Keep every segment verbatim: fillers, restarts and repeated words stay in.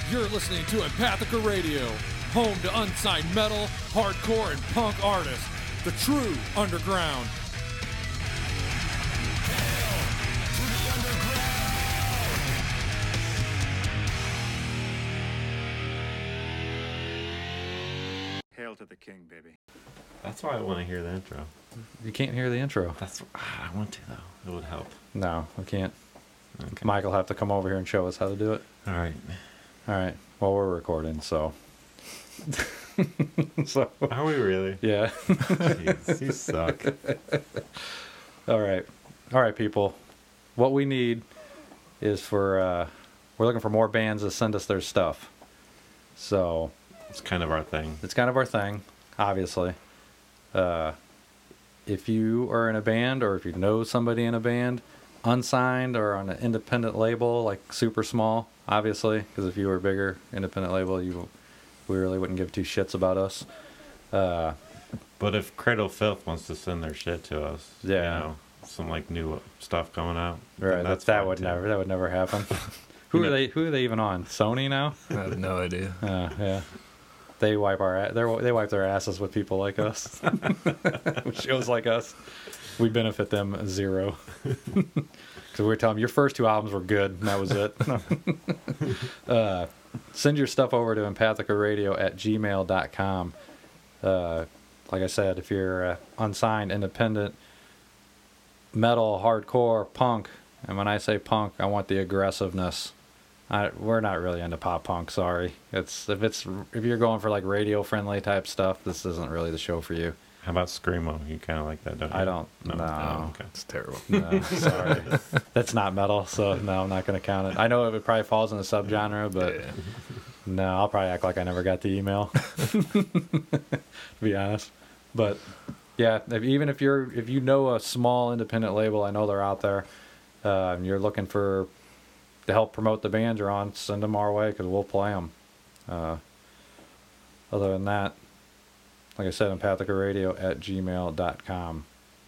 You're listening to Empathica Radio, home to unsigned metal, hardcore, and punk artists. The true underground. Hail to the king, baby. That's why I want to hear the intro. You can't hear the intro. That's I want to though. It would help. No, we can't. Okay. Mike will have to come over here and show us how to do it. All right. All right. Well, we're recording, so. so. Are we really? Yeah. Jeez, you suck. All right. All right, people. What we need is for, uh, we're looking for more bands to send us their stuff. So. It's kind of our thing. It's kind of our thing, obviously. Uh, if you are in a band or if you know somebody in a band, unsigned or on an independent label, like super small, obviously, because if you were a bigger independent label, you we really wouldn't give two shits about us. Uh, but if Cradle Filth wants to send their shit to us, yeah, you know, some like new stuff coming out, right? That's that would too. never that would never happen. who are they? Who are they even on? Sony now? I have no idea. Uh, yeah. They wipe our they they wipe their asses with people like us, with shows like us. We benefit them zero. Because we tell them your first two albums were good, and that was it. uh, send your stuff over to empathicaradio at gmail dot com. Uh, like I said, if you're uh, unsigned, independent, metal, hardcore, punk, and when I say punk, I want the aggressiveness. I, we're not really into pop punk. Sorry. It's if it's if you're going for like radio friendly type stuff, this isn't really the show for you. How about screamo? You kind of like that, don't you? I don't. No, no. Oh, okay. It's terrible. No, sorry. That's not metal, so no, I'm not going to count it. I know it probably falls in the subgenre, but Yeah. no, I'll probably act like I never got the email. To be honest, but yeah, if, even if you're if you know a small independent label, I know they're out there. Uh, and you're looking for to help promote the band you're on, send them our way because we'll play them. Uh, other than that, like I said, empathicaradio at gmail dot com.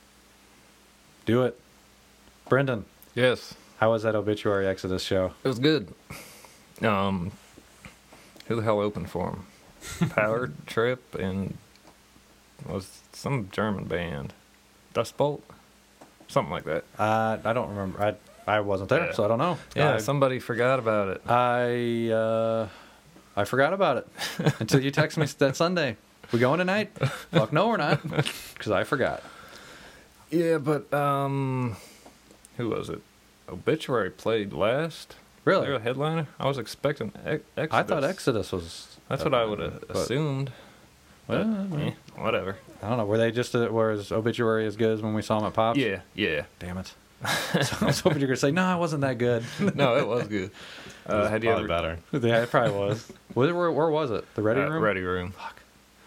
Do it. Brendan. Yes. How was that Obituary Exodus show? It was good. Um, who the hell opened for him? Power Trip and was some German band. Dust Bolt? Something like that. Uh, I don't remember. I I wasn't there, Yeah. so I don't know. Yeah, I, somebody forgot about it. I uh, I forgot about it until you texted me that Sunday. We going tonight? Fuck no, we're not, because I forgot. Yeah, but um, who was it? Obituary played last. Really? They were a headliner. I was expecting Ex- Exodus. I thought Exodus was. That's what I would have but- assumed. But, Well, eh, whatever. I don't know. Were they just uh, was Obituary as good as when we saw them at Pops? Yeah, yeah. Damn it. So I was hoping you were gonna say no, it wasn't that good. No, it was good. It Uh, was had you probably ever better. Yeah, it probably was. Where, where, where was it? The Ready uh, Room? Ready Room. Fuck.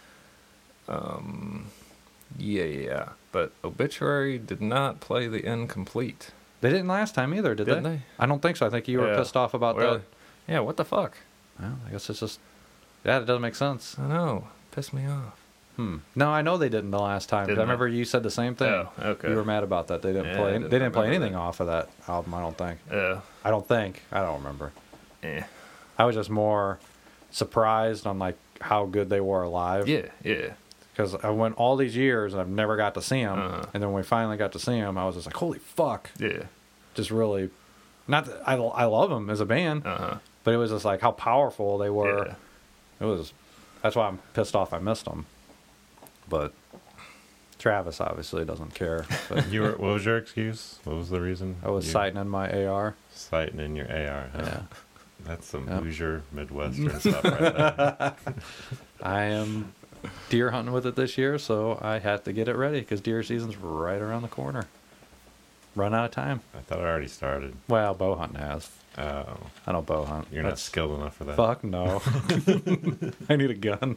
Um, yeah, yeah. But Obituary did not play the incomplete. They didn't last time either, did Didn't they? they? I don't think so. I think you were Yeah. pissed off about Well, that. Yeah, what the fuck? Well, I guess it's just. Yeah, it doesn't make sense. I know. Pissed me off. Hmm. No, I know they didn't the last time. 'Cause I Didn't they? remember you said the same thing. Oh, okay. You were mad about that. They didn't Yeah, play. I They didn't didn't play remember anything that. off of that album. I don't think. Yeah. I don't think. I don't remember. Yeah. I was just more surprised on like how good they were live. Yeah, yeah. Because I went all these years and I've never got to see them. Uh-huh. And then when we finally got to see them, I was just like, holy fuck! Yeah. Just really, not that I I love them as a band, Uh-huh. but it was just like how powerful they were. Yeah. It was. That's why I'm pissed off I missed them. But Travis obviously doesn't care. But You were. What was your excuse? What was the reason? I was you, sighting in my A R. Sighting in your A R. Huh? Yeah. That's some Yep. Hoosier Midwestern stuff right there. I am deer hunting with it this year, so I had to get it ready because deer season's right around the corner. Run out of time. I thought it already started. Well, bow hunting has. Oh, I don't bow hunt. you're not That's- skilled enough for that. Fuck no. I need a gun.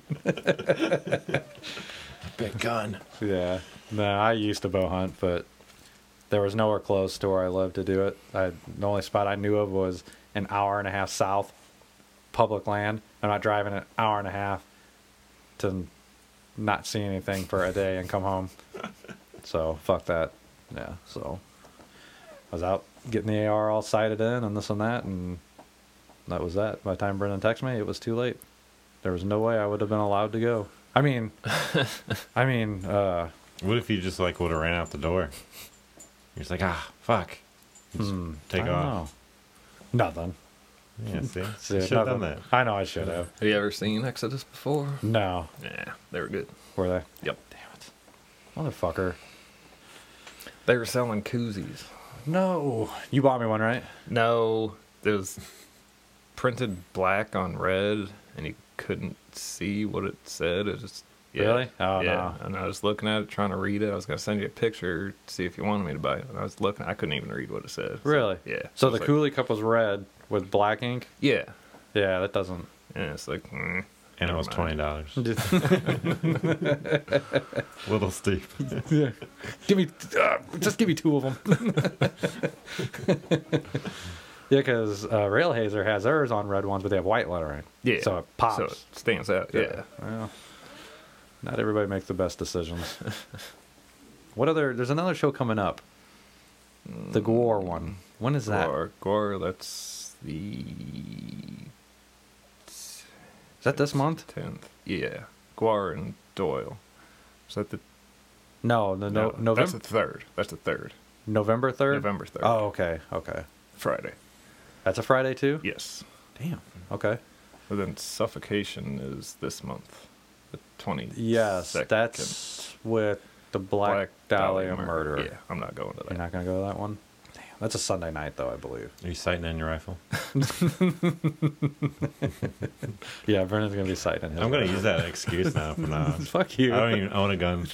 Big gun. Yeah. No, I used to bow hunt, but there was nowhere close to where I lived to do it. I, the only spot I knew of was an hour and a half south, public land. I'm not driving an hour and a half to not see anything for a day and come home. So fuck that. Yeah. So I was out getting the A R all sighted in and this and that, and that was that. By the time Brendan texted me, it was too late. There was no way I would have been allowed to go. I mean, I mean, uh, What if you just like would have ran out the door? You're just like, ah, fuck. Just hmm, take I don't off. know. Nothing. Yeah, see? See, Should have done nothing. that. I know I should have. Have you ever seen Exodus before? No. Yeah, they were good. Were they? Yep. Damn it. Motherfucker. They were selling koozies. No. You bought me one, right? No, it was printed black on red, and you couldn't see what it said. It just yeah, Really? Oh, yeah. no. And I was looking at it, trying to read it. I was gonna send you a picture to see if you wanted me to buy it. And I was looking. I couldn't even read what it said. So, Really? yeah. So it the was like- Cooley cup was red with black ink? Yeah. Yeah, that doesn't. And it's like. Mm, And it never was mind. twenty dollars. yeah. Little steep. Give me, uh, just give me two of them. Yeah, because uh, Railhazer has theirs on red ones, but they have white lettering. Yeah. So it pops. So it stands out. Yeah. Well, not everybody makes the best decisions. What other? There's another show coming up. The Gore one. When is that? Gore, Gore, that's the Is that this month? tenth. Yeah. Gore and Doyle. Is that the No, the no, That's November the third. That's the third. November third. November third. Oh, okay, okay. Friday. That's a Friday too. Yes. Damn. Okay. But then Suffocation is this month. The twenty. Yes, that's with the Black, Dahlia, murder. Yeah, I'm not going to that. You're not gonna go to that one. Damn, that's a Sunday night though, I believe. Are you sighting in your rifle? Yeah, Vernon's gonna be sighting his. I'm going to use that excuse now from now on. Fuck you. I don't even own a gun.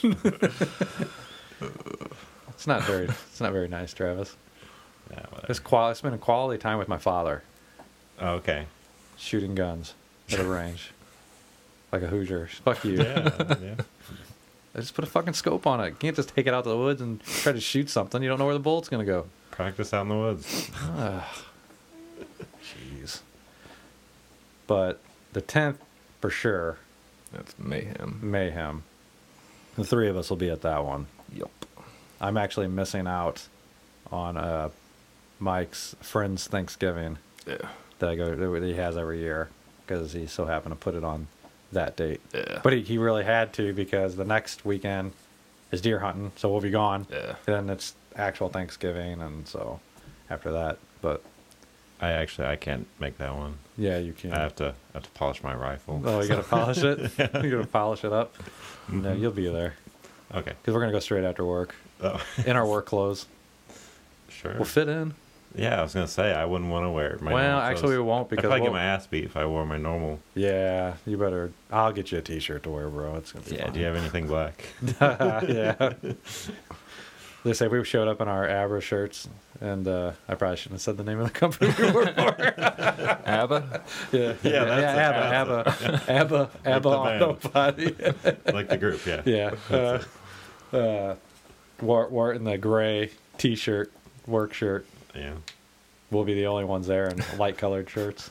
It's not very. It's not very nice, Travis. Yeah, whatever. It's qual. It's been a quality time with my father, Oh, okay. shooting guns at a range, like a Hoosier. Fuck you. Yeah, yeah. I just put a fucking scope on it. You can't just take it out to the woods and try to shoot something. You don't know where the bullet's gonna go. Practice out in the woods. Ah, jeez. But the tenth, for sure, That's mayhem. mayhem. The three of us will be at that one. Yup. I'm actually missing out on uh, Mike's friend's Thanksgiving Yeah. that I go that he has every year because he so happened to put it on that date. Yeah. But he, he really had to because the next weekend is deer hunting, so we'll be gone. Yeah. Then it's actual Thanksgiving, and so after that. But I actually I can't make that one. yeah, you can. I have to I have to polish my rifle. Oh, you gotta polish it. You gotta polish it up. No, you'll be there Okay. because we're gonna go straight after work Oh, in our work clothes. sure. We'll fit in. Yeah, I was gonna say I wouldn't want to wear my. Well, normal actually, we clothes. won't I'd because probably we'll- get my ass beat if I wore my normal. Yeah, you better. I'll get you a T-shirt to wear, bro. It's gonna be Yeah. fine. Do you have anything black? Yeah. They say we showed up in our Abra shirts, and uh, I probably shouldn't have said the name of the company we work for. ABBA? yeah, Yeah, that's Abba, Abba, Abba, Abba the Auto band. Body. Like the group, yeah. Yeah. Uh, uh, Wart, Wart in the gray T-shirt, work shirt. Yeah. We'll be the only ones there in light colored shirts.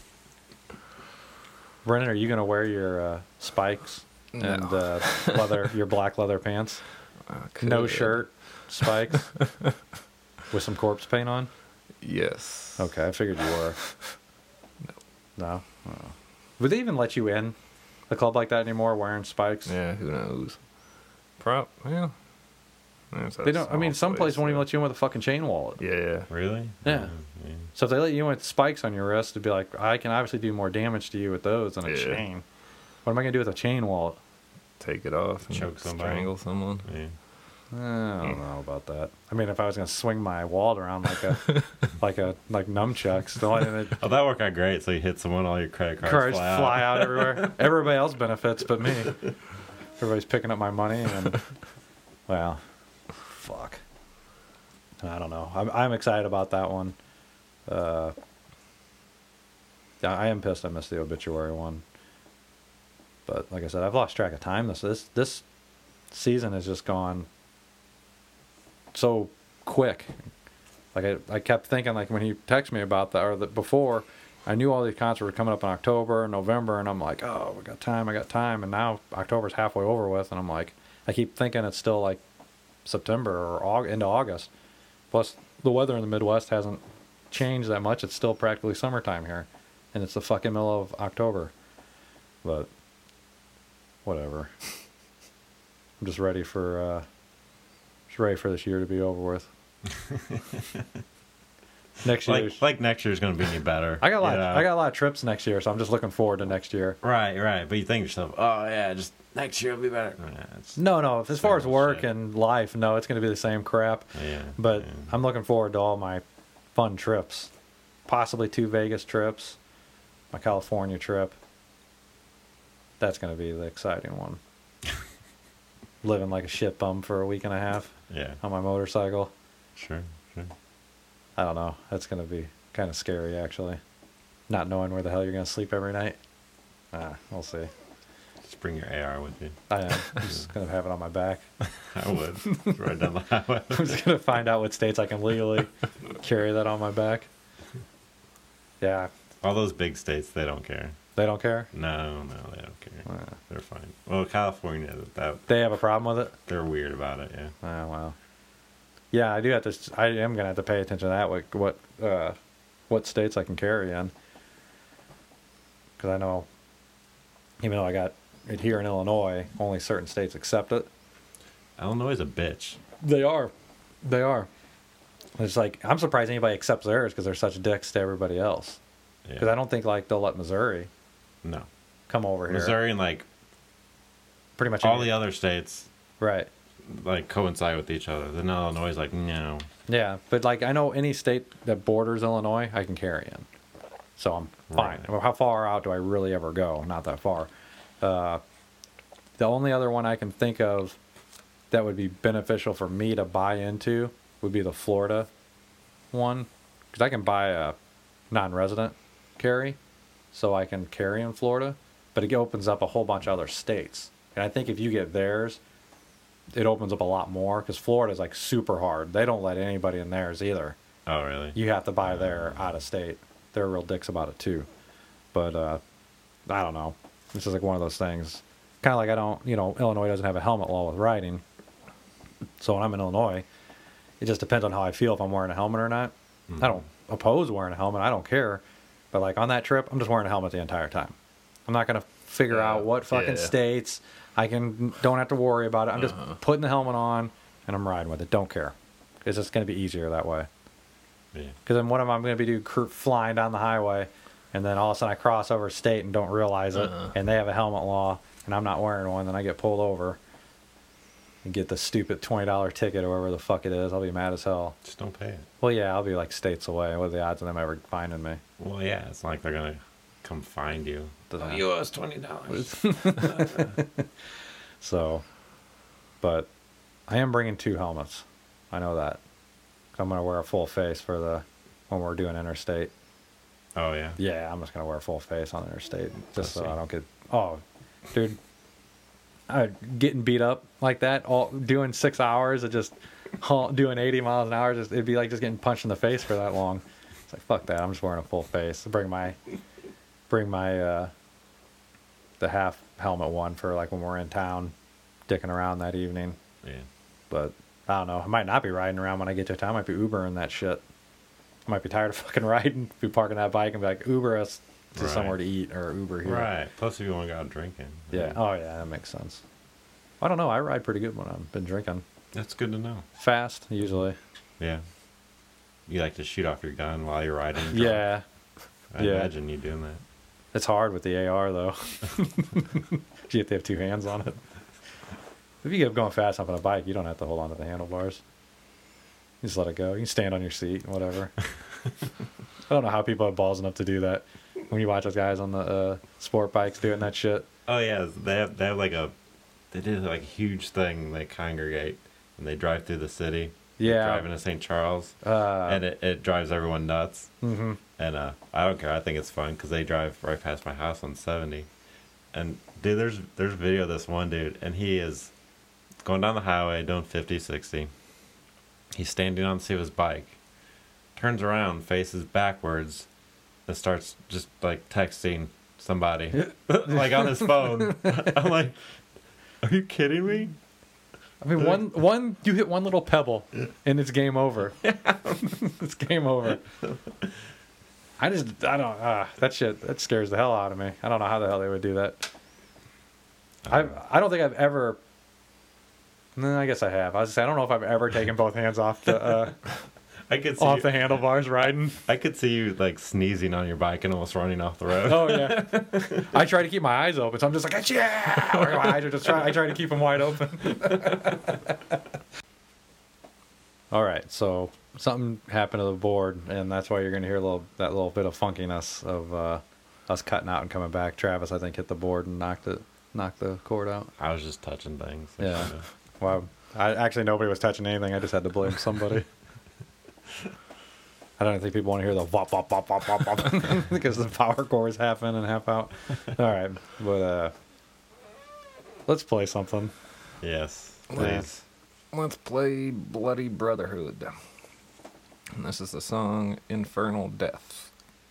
Brennan, are you gonna wear your uh, spikes No. and uh, leather, your black leather pants? I No could. shirt, spikes, with some corpse paint on? Yes. Okay, I figured you were. No? Oh. Would they even let you in a club like that anymore wearing spikes? Yeah, who knows? Prop, yeah. That's a They don't. I mean, small some places place, won't even yeah. let you in with a fucking chain wallet. Yeah. Really? Yeah. yeah. So if they let you in with spikes on your wrist, it'd be like, I can obviously do more damage to you with those than a Yeah. chain. What am I gonna do with a chain wallet? Take it off and Choke somebody. strangle someone. Yeah. Eh, I don't know about that. I mean, if I was gonna swing my wallet around like a, like a, like nunchucks, the only thing that Oh, that worked out great. So you hit someone, all your credit cards, cards fly, fly out. out everywhere. Everybody else benefits but me. Everybody's picking up my money, and well, fuck. I don't know. I'm I'm excited about that one. Uh, yeah, I am pissed I missed the obituary one. But like I said, I've lost track of time. This this this season has just gone so quick. Like I, I kept thinking, like when he texted me about that, or the, before, I knew all these concerts were coming up in October, November, and I'm like, oh, we got time, I got time, and now October's halfway over with, and I'm like, I keep thinking it's still like September or Aug- into August. Plus, the weather in the Midwest hasn't changed that much. It's still practically summertime here. and it's the fucking middle of October. But whatever. I'm just ready for uh, just ready for this year to be over with. Next year, Like, like next year's gonna be any better. I got a lot. you know? I got a lot of trips next year, so I'm just looking forward to next year. Right, right. But you think to yourself, oh yeah, just next year will be better. Nah, it's, No, no. As far as Same work shit. and life, no, it's going to be the same crap. yeah. But yeah. I'm looking forward to all my fun trips. Possibly two Vegas trips, my California trip. That's going to be the exciting one. Living like a shit bum for a week and a half yeah, on my motorcycle. sure, sure. I don't know. That's going to be kind of scary, actually. Not knowing where the hell you're going to sleep every night. Ah, we'll see. Just bring your A R with you. I am. I'm just going to have it on my back. I would. Right down the highway. I'm just going to find out what states I can legally carry that on my back. Yeah, All those big states, they don't care. they don't care. No, no, they don't care. Uh, They're fine. Well, California, that They have a problem with it. they're weird about it. Yeah. Oh wow. Yeah, I do have to. I am gonna have to pay attention to that. What what uh, what states I can carry in? Because I know, even though I got it here in Illinois, only certain states accept it. Illinois is a bitch. They are. They are. It's like I'm surprised anybody accepts theirs because they're such dicks to everybody else. Yeah. Because I don't think like they'll let Missouri no. come over here. Missouri and like Pretty much all any- the other states right. like coincide with each other. Then Illinois is like no. Yeah, but like I know any state that borders Illinois, I can carry in, so I'm fine. Right. Well, how far out do I really ever go? Not that far. Uh, the only other one I can think of that would be beneficial for me to buy into would be the Florida one, because I can buy a non-resident carry, so I can carry in Florida, but it opens up a whole bunch of other states, and I think if you get theirs, it opens up a lot more because Florida's like super hard. They don't let anybody in theirs either. Oh really? You have to buy their out of state. They're real dicks about it too. But uh, I don't know. This is like one of those things. Kind of like I don't, you know, Illinois doesn't have a helmet law with riding. So when I'm in Illinois, it just depends on how I feel if I'm wearing a helmet or not. I don't oppose wearing a helmet. I don't care. But like on that trip, I'm just wearing a helmet the entire time. I'm not gonna figure Yeah, out what fucking yeah. states. I can don't have to worry about it. I'm just Uh-huh. putting the helmet on and I'm riding with it. Don't care. It's just gonna be easier that way. Yeah. Because then what am I going to be do cr- flying down the highway, and then all of a sudden I cross over state and don't realize it, Uh-uh. and they have a helmet law, and I'm not wearing one, then I get pulled over and get the stupid twenty dollar ticket or whatever the fuck it is. I'll be mad as hell. Just don't pay it. Well, yeah, I'll be like states away. What are the odds of them ever finding me? Well, yeah, it's not like they're gonna come find you. Doesn't Oh, happen. you owe us twenty dollars. So, but I am bringing two helmets. I know that. I'm going to wear a full face for the when we're doing interstate. Oh yeah. Yeah, I'm just gonna wear a full face on interstate just so see. I don't get. Oh, dude, I getting beat up like that, all doing six hours of just haul- doing eighty miles an hour. Just it'd be like just getting punched in the face for that long. It's like fuck that. I'm just wearing a full face. Bring my, bring my, uh, the half helmet one for like when we're in town, dicking around that evening. Yeah. But I don't know. I might not be riding around when I get to town. I might be Ubering that shit. I might be tired of fucking riding, be parking that bike and be like, Uber us to Right. somewhere to eat or Uber here. Right. Plus, if you want to go out drinking. Yeah. Oh, yeah, that makes sense. I don't know. I ride pretty good when I've been drinking. That's good to know. Fast, usually. Yeah. You like to shoot off your gun while you're riding? drunk? Yeah. I yeah. imagine you doing that. It's hard with the A R, though. You have to have two hands on it. If you get going fast up on a bike, you don't have to hold on to the handlebars. You just let it go. You can stand on your seat, whatever. I don't know how people have balls enough to do that. When you watch those guys on the uh, sport bikes doing that shit. Oh yeah, they have they have like a they did like a huge thing. They congregate and they drive through the city. Yeah. Driving to Saint Charles, Uh, and it, it drives everyone nuts. hmm And uh, I don't care. I think it's fun because they drive right past my house on seventy. And dude, there's there's a video of this one dude, and he is going down the highway doing fifty, sixty. He's standing on the seat of his bike, turns around, faces backwards, and starts just like texting somebody, like on his phone. I'm like, are you kidding me? I mean, one one you hit one little pebble, and it's game over. It's game over. I just, I don't, uh, that shit, that scares the hell out of me. I don't know how the hell they would do that. I, I don't think I've ever. No, I guess I have. I was just, I don't know if I've ever taken both hands off the uh, I could see off you, the handlebars riding. I could see you like sneezing on your bike and almost running off the road. Oh yeah. I try to keep my eyes open, so I'm just like, yeah. My eyes are just try, I try to keep them wide open. All right, so something happened to the board, and that's why you're going to hear a little that little bit of funkiness of uh, us cutting out and coming back. Travis, I think, hit the board and knocked it, knocked the cord out. I was just touching things. Yeah. Wow. I actually nobody was touching anything. I just had to blame somebody. I don't think people want to hear the wop wop wop wop wop wop because the power core is half in and half out. All right, but uh, let's play something. Yes, please. Let's play Bloody Brotherhood. And this is the song Infernal Death.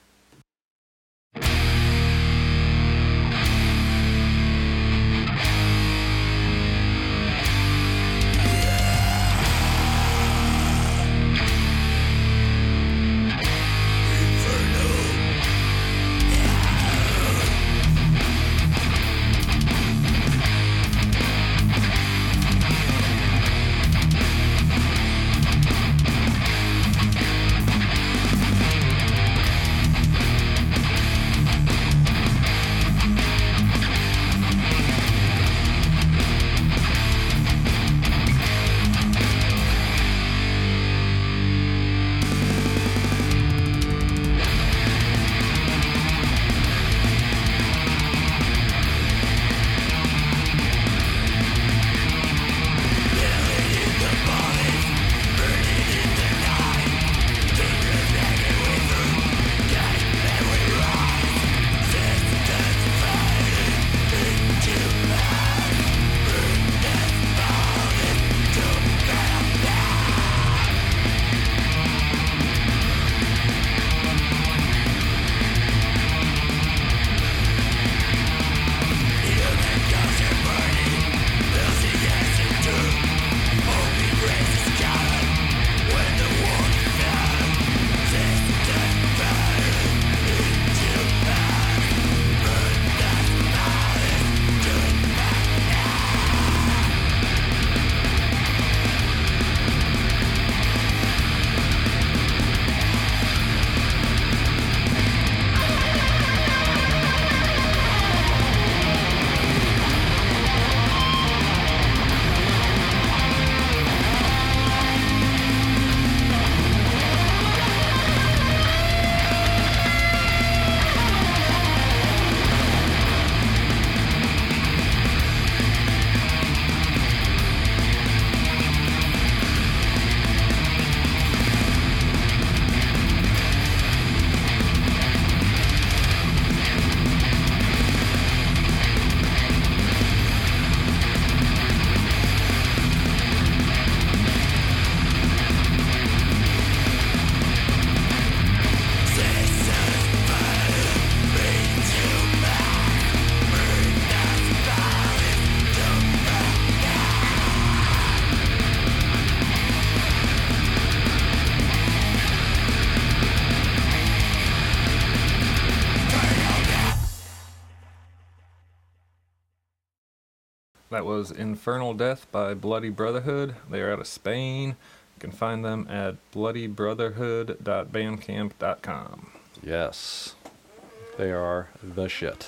That was Infernal Death by Bloody Brotherhood. They are out of Spain. You can find them at bloody brotherhood dot bandcamp dot com. Yes, they are the shit.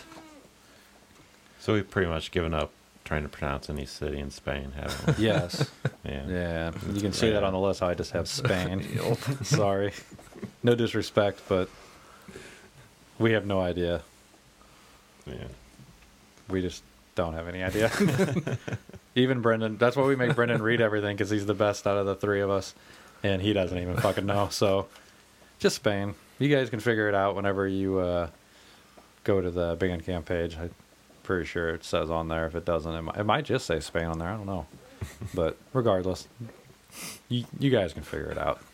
So we've pretty much given up trying to pronounce any city in Spain, haven't we? Yes. Yeah. Yeah, you can see that on the list. I just have Spain. Sorry. No disrespect, but we have no idea. Yeah. We just don't have any idea. Even Brendan. That's why we make Brendan read everything, because he's the best out of the three of us, and he doesn't even fucking know. So, just Spain. You guys can figure it out whenever you uh, go to the Bandcamp page. I'm pretty sure it says on there. If it doesn't, it might, it might just say Spain on there. I don't know. But regardless, you, you guys can figure it out.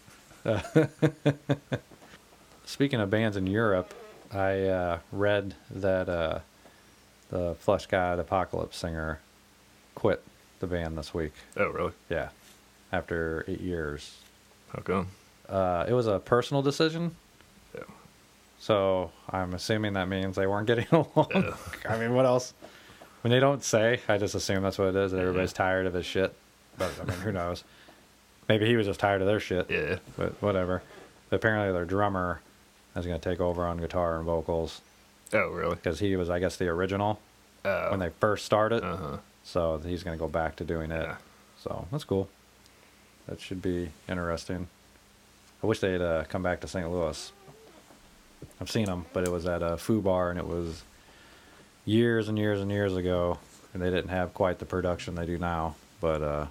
Uh, speaking of bands in Europe, I uh, read that uh, the Flesh God Apocalypse singer quit the band this week. Oh, really? Yeah, after eight years. How come? Uh, it was a personal decision. Yeah. So I'm assuming that means they weren't getting along. I mean, what else? When they don't say, I just assume that's what it is, that everybody's tired of his shit. But, I mean, who knows? Maybe he was just tired of their shit. Yeah. But whatever. Apparently their drummer is going to take over on guitar and vocals. Oh, really? Because he was, I guess, the original Oh. when they first started. Uh-huh. So he's going to go back to doing it. Yeah. So that's cool. That should be interesting. I wish they'd uh, come back to Saint Louis. I've seen them, but it was at a Foo Bar, and it was years and years and years ago, and they didn't have quite the production they do now. But uh,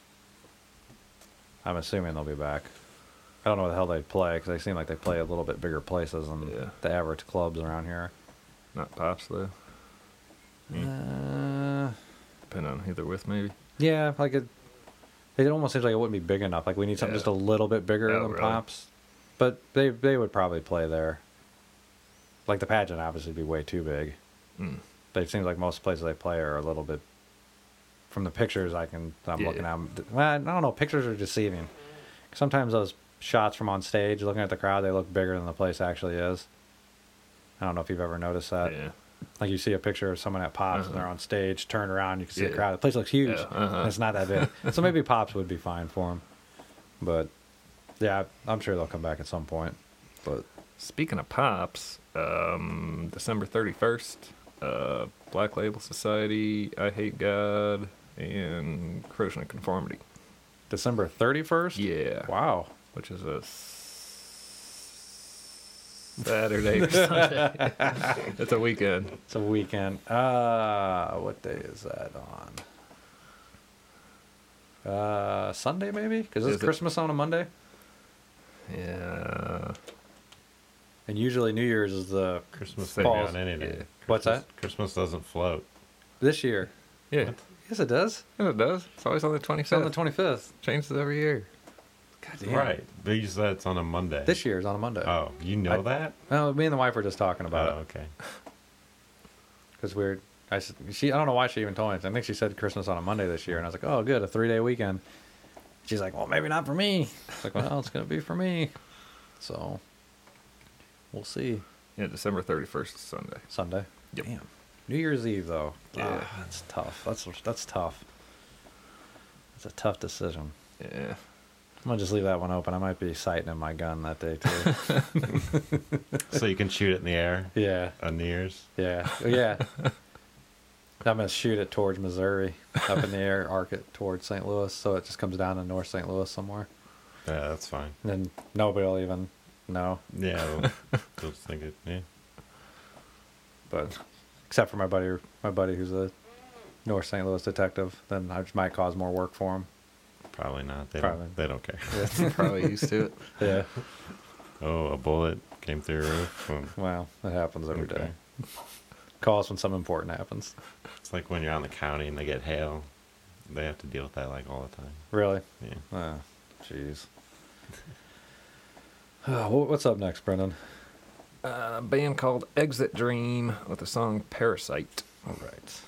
I'm assuming they'll be back. I don't know what the hell they play, because they seem like they play a little bit bigger places than Yeah. the average clubs around here. Not Pops, though. Uh, Depending on who they're with, maybe. yeah, like it. It almost seems like it wouldn't be big enough. Like we need something Yeah. just a little bit bigger Oh, than really? Pops. But they they would probably play there. Like the pageant obviously would be way too big. Mm. But it seems like most places they play are a little bit. From the pictures I can I'm Yeah. looking at, well, I don't know. Pictures are deceiving. Sometimes those shots from on stage, looking at the crowd, they look bigger than the place actually is. I don't know if you've ever noticed that. Yeah. Like you see a picture of someone at Pops Uh-huh. and they're on stage, turn around, you can see Yeah. the crowd. The place looks huge. Yeah, uh-huh. And it's not that big. So maybe Pops would be fine for them. But yeah, I'm sure they'll come back at some point. But Speaking of Pops, um, December thirty-first, uh, Black Label Society, I Hate God, and Corrosion of Conformity. December thirty-first? Yeah. Wow. Which is a s- Saturday or Sunday. It's a weekend. It's a weekend. Uh, what day is that on? Uh, Sunday maybe? Because Is it's it? Christmas on a Monday. Yeah. And usually New Year's is the Christmas Same can be balls. on any day. Yeah. What's Christmas- that? Christmas doesn't float. this year. Yeah. Yes, it does. Yeah, it does. It's always on the It's on twenty-fifth. the twenty-fifth. Changes every year. God damn. Right. But you said it's on a Monday. This year is on a Monday. Oh, you know I- that? No, me and the wife were just talking Oh, about it. okay. Because we're, I, s- she, I don't know why she even told me. I think she said Christmas on a Monday this year, and I was like, oh, good, a three-day weekend. She's like, well, maybe not for me. It's like, well, it's gonna be for me. So, we'll see. Yeah, December thirty-first is Sunday. Sunday. Yep. Damn. New Year's Eve though. Yeah. Ah, that's tough. That's that's tough. It's a tough decision. Yeah. I'm gonna just leave that one open. I might be sighting in my gun that day too. So you can shoot it in the air yeah. on New Year's? Yeah. Yeah. I'm gonna shoot it towards Missouri, up in the air, arc it towards Saint Louis, so it just comes down to North Saint Louis somewhere. Yeah, that's fine. And then nobody will even know. Yeah, we'll, we'll just think it, yeah. But except for my buddy, my buddy who's a North Saint Louis detective, then I just might cause more work for him. Probably not. They, Probably. Don't, they don't care. Probably used to it. Yeah. Oh, a bullet came through a roof. Boom. Well, it happens every day. Okay. Call us when something important happens. It's like when you're on the county and they get hail. They have to deal with that like all the time. Really? Yeah. Oh, jeez. Uh, wh- What's up next, Brendan? Uh, a band called Exit Dream with the song Parasite. All right.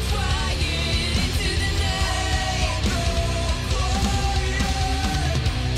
Go quiet into the night. Go quiet.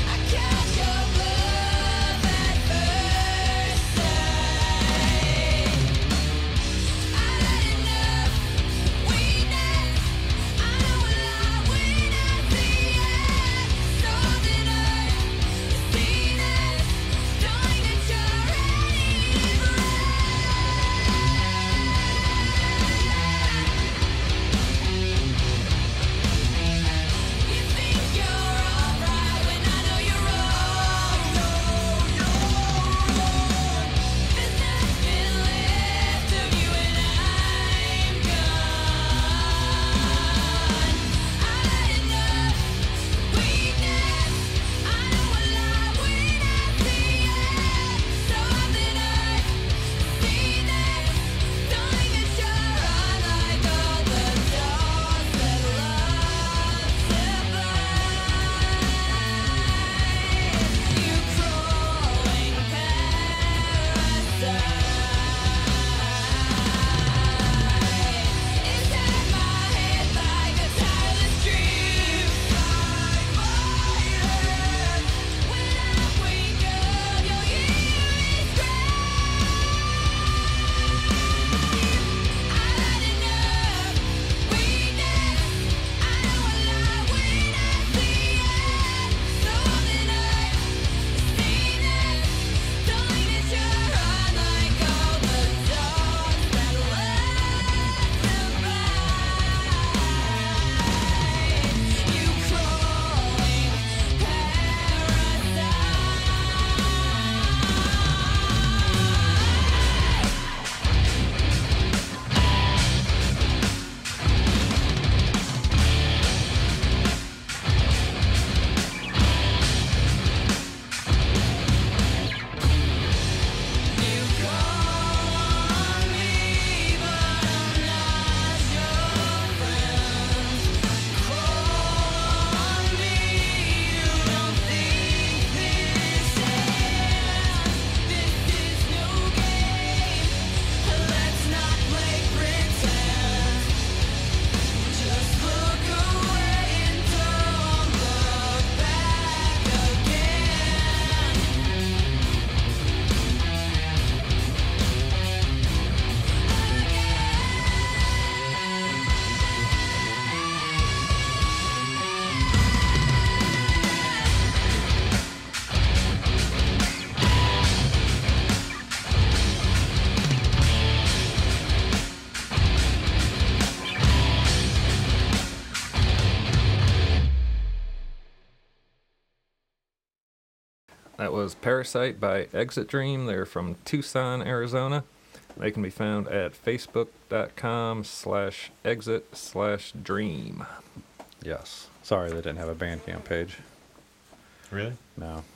That was Parasite by Exit Dream. They're from Tucson, Arizona. They can be found at facebook.com slash exit slash dream. Yes. Sorry they didn't have a Bandcamp page. Really? No.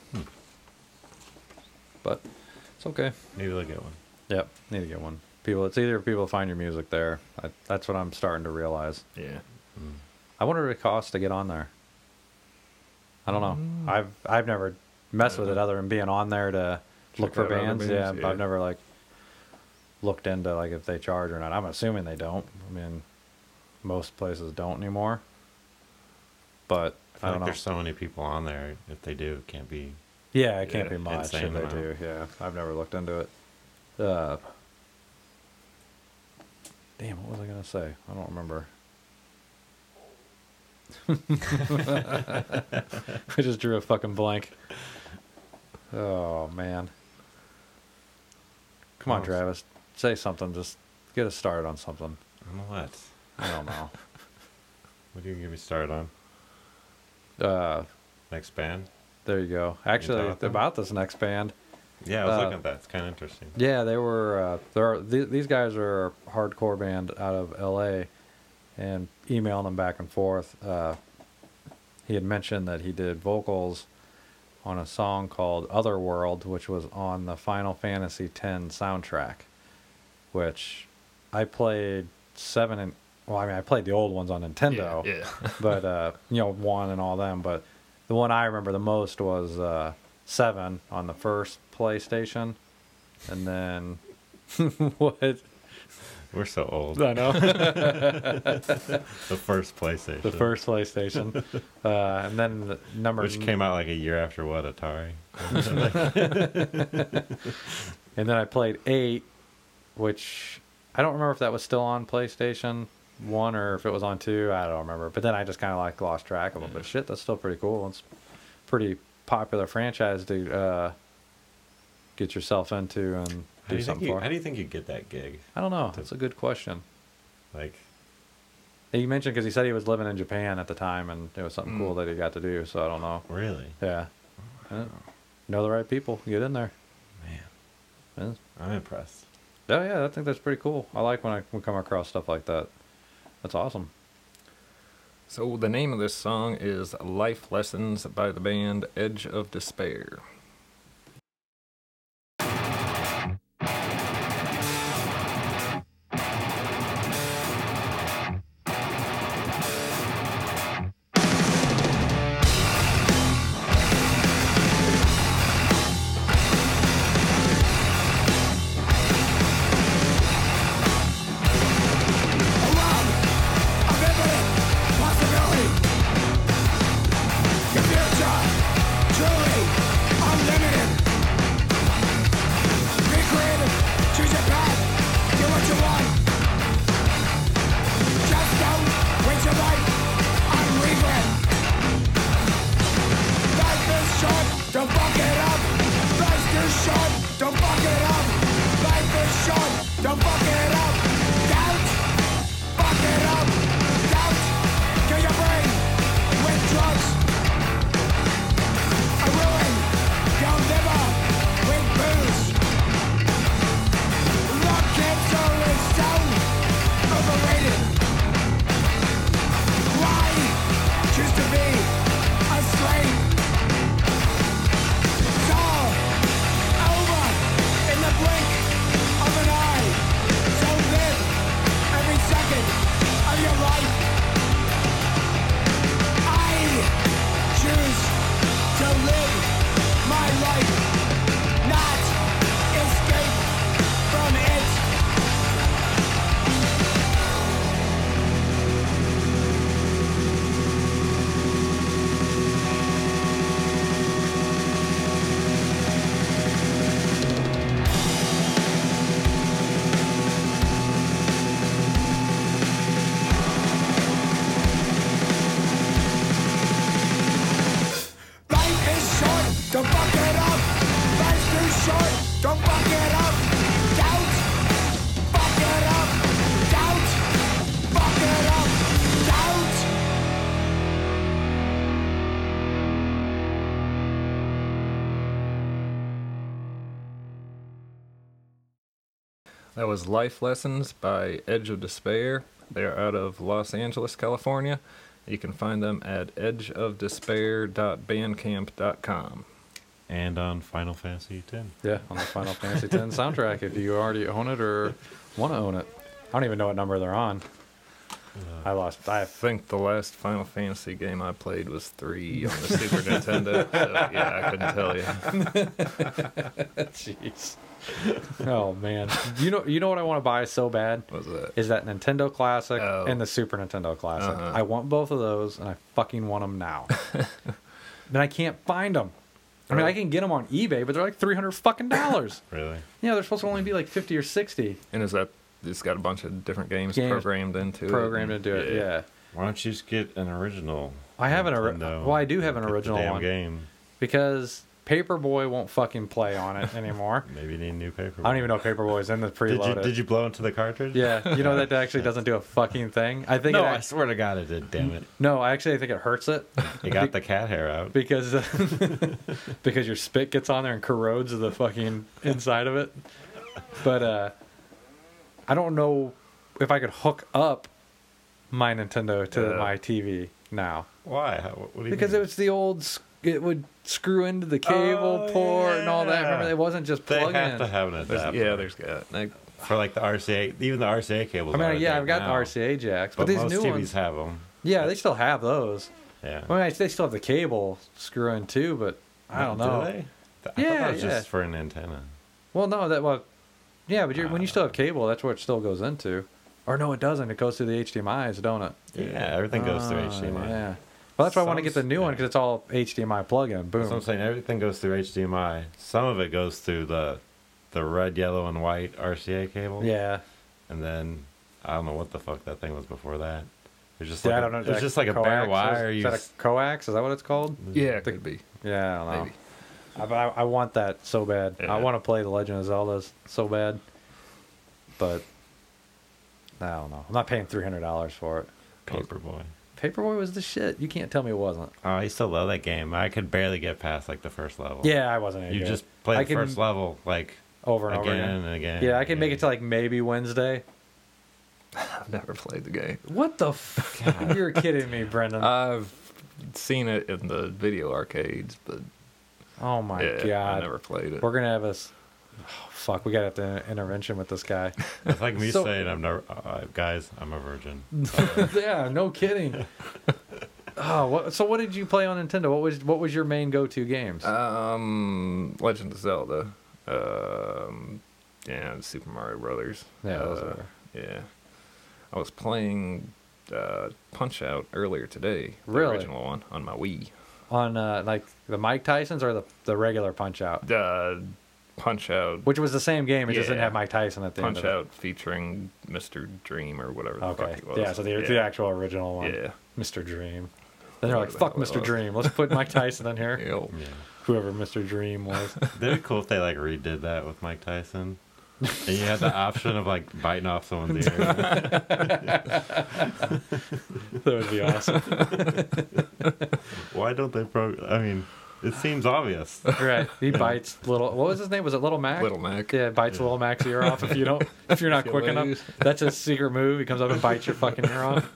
But it's okay. Maybe they'll get one. Yep. Need to get one. People, it's easier for people to find your music there. I, that's what I'm starting to realize. Yeah. I wonder what it costs to get on there. I don't know. I've I've never messed with it other than being on there to look Check for out other bands. bands, Yeah, but yeah. I've never like looked into like if they charge or not. I'm assuming they don't. I mean, most places don't anymore. But I I, feel don't like know. there's so many people on there. If they do, it can't be. Yeah, it can't Yeah, be much insane if they amount. do. Yeah, I've never looked into it. Uh, damn, what was I gonna say? I don't remember. I just drew a fucking blank. Oh man! Come on, Oh, Travis, say something. Just get us started on something. I don't know what. I don't know. What do you get me started on? Uh, Next band? there you go. Actually, about them? about this next band. Yeah, I was Uh, looking at that. It's kind of interesting. Yeah, they were. Uh, there, are, th- these guys are a hardcore band out of L A, and emailing them back and forth. Uh, he had mentioned that he did vocals on a song called "Otherworld," which was on the Final Fantasy X soundtrack. Which I played seven and well, I mean, I played the old ones on Nintendo, Yeah. yeah. but uh, you know, one and all them. But the one I remember the most was uh, seven on the first PlayStation, and then what? We're so old. I know The first PlayStation. the first PlayStation, uh, and then the number Which came out like a year after what, Atari? and then I played eight, which I don't remember if that was still on PlayStation One or if it was on two. I don't remember. But then I just kind of like lost track of them. But shit, that's still pretty cool. It's a pretty popular franchise to uh, get yourself into and How do, do you think something you, for. how do you think you get that gig? I don't know. That's a good question. Like, He mentioned because he said he was living in Japan at the time, and it was something Mm. cool that he got to do. So I don't know. really? Yeah. Yeah. Know the right people. Get in there. Man, Yeah. I'm impressed. Oh yeah, I think that's pretty cool. I like when I we come across stuff like that. That's awesome. So the name of this song is Life Lessons by the band Edge of Despair. Possibility, your future, truly That was Life Lessons by Edge of Despair. They're out of Los Angeles, California. You can find them at edge of despair dot bandcamp dot com. And on Final Fantasy X. Yeah, on the Final Fantasy X soundtrack if you already own it or want to own it. I don't even know what number they're on. I lost. I I think the last Final Fantasy game I played was three on the Super Nintendo. So, yeah, I couldn't tell you. Jeez. Oh man. You know you know what I want to buy so bad? What was that? Is that Nintendo Classic Oh. and the Super Nintendo Classic. Uh-huh. I want both of those, and I fucking want them now. But I can't find them. I mean, I can get them on eBay, but they're like three hundred fucking dollars. Really? Yeah, they're supposed to only be like fifty or sixty And is that it's got a bunch of different games, Games programmed into programmed it? to do it. Yeah. Why don't you just get an original? I have an ori- Nintendo well, I do have an and get the original damn one. game. Because Paperboy won't fucking play on it anymore. Maybe you need a new paper. I don't even know if Paperboy's in the Did preloaded. you did you blow into the cartridge? Yeah, you know that actually doesn't do a fucking thing. I think No, it I act- swear to God it did. Damn it! no, I actually think it hurts it You got the cat hair out. because because your spit gets on there and corrodes the fucking inside of it. But uh, I don't know if I could hook up my Nintendo to Yeah. my T V now Why? How, what do you because mean? it was the old. s- It would screw into the cable Oh, port and all that. yeah. Remember, it wasn't just They plug have in. to have an There's, adapter. yeah, there's got. Like, for like the R C A, even the R C A cables. I mean, are yeah, there I've got the now. R C A jacks, but, but these most new T Vs ones, have them. yeah, they still have those. Yeah. I mean, they still have the cable screw in too, but I don't Do know. they? I thought that Yeah, was yeah. just for an antenna. Well, no, that well, yeah, but you're, when you Uh, still have cable, that's where it still goes into. Or no, it doesn't. It goes through the H D M Is, don't it? Yeah, everything goes through Ah, H D M I. Yeah. Well, that's why I want to get the new Some- one because it's all H D M I plug-in. Boom. That's what I'm saying. Everything goes through H D M I. Some of it goes through the the red, yellow, and white R C A cable. Yeah. And then I don't know what the fuck that thing was before that. It was just Yeah, like I a, don't know. it was that just like a coax bare is- wire. Is You that a s- coax? Is that what it's called? yeah, it could be. Yeah, I don't know. Maybe. I, but I, I want that so bad. Yeah. I want to play The Legend of Zelda so bad. But I don't know. I'm not paying three hundred dollars for it. Paperboy. Paperboy was the shit. You can't tell me it wasn't. Oh, I used to love that game. I could barely get past like the first level. Yeah, I wasn't any You good. just play I the can- first level like over and again over again. and again. Yeah, I can make it to to like maybe Wednesday. I've never played the game. What the f- You're kidding me, Brendan. I've seen it in the video arcades, but oh my yeah, I god. never played it. We're going to have us. Oh, fuck, we got to have the intervention with this guy. It's like me So- saying I'm never, uh, guys, I'm a virgin. Yeah, no kidding. Oh, what, so what did you play on Nintendo? What was what was your main go-to games? Um, Legend of Zelda. Um, yeah, Super Mario Brothers. Yeah, those Uh, are- yeah. I was playing uh, Punch Out earlier today. The Really? original one on my Wii. On uh, like the Mike Tyson's or the the regular Punch Out, Uh, Punch Out. which was the same game. It just didn't Yeah. have Mike Tyson at the Punch end. of Out featuring Mister Dream or whatever it. the Okay. fuck he was. Yeah. So the, yeah. the actual original one. Yeah. Mister Dream. Then they're like, Whatever the "Fuck hell it Mister was. Dream. Let's put Mike Tyson in here." Yep. Yeah. Whoever Mister Dream was. That'd be cool if they like redid that with Mike Tyson. And you had the option of like biting off someone's ear. That would be awesome. Why don't they pro? I mean, it seems obvious. Right. He bites little. What was his name? Was it Little Mac? Little Mac. Yeah, bites Yeah. Little Mac's ear off if you don't. If you're not If you quick enough. lose. That's his secret move. He comes up and bites your fucking ear off.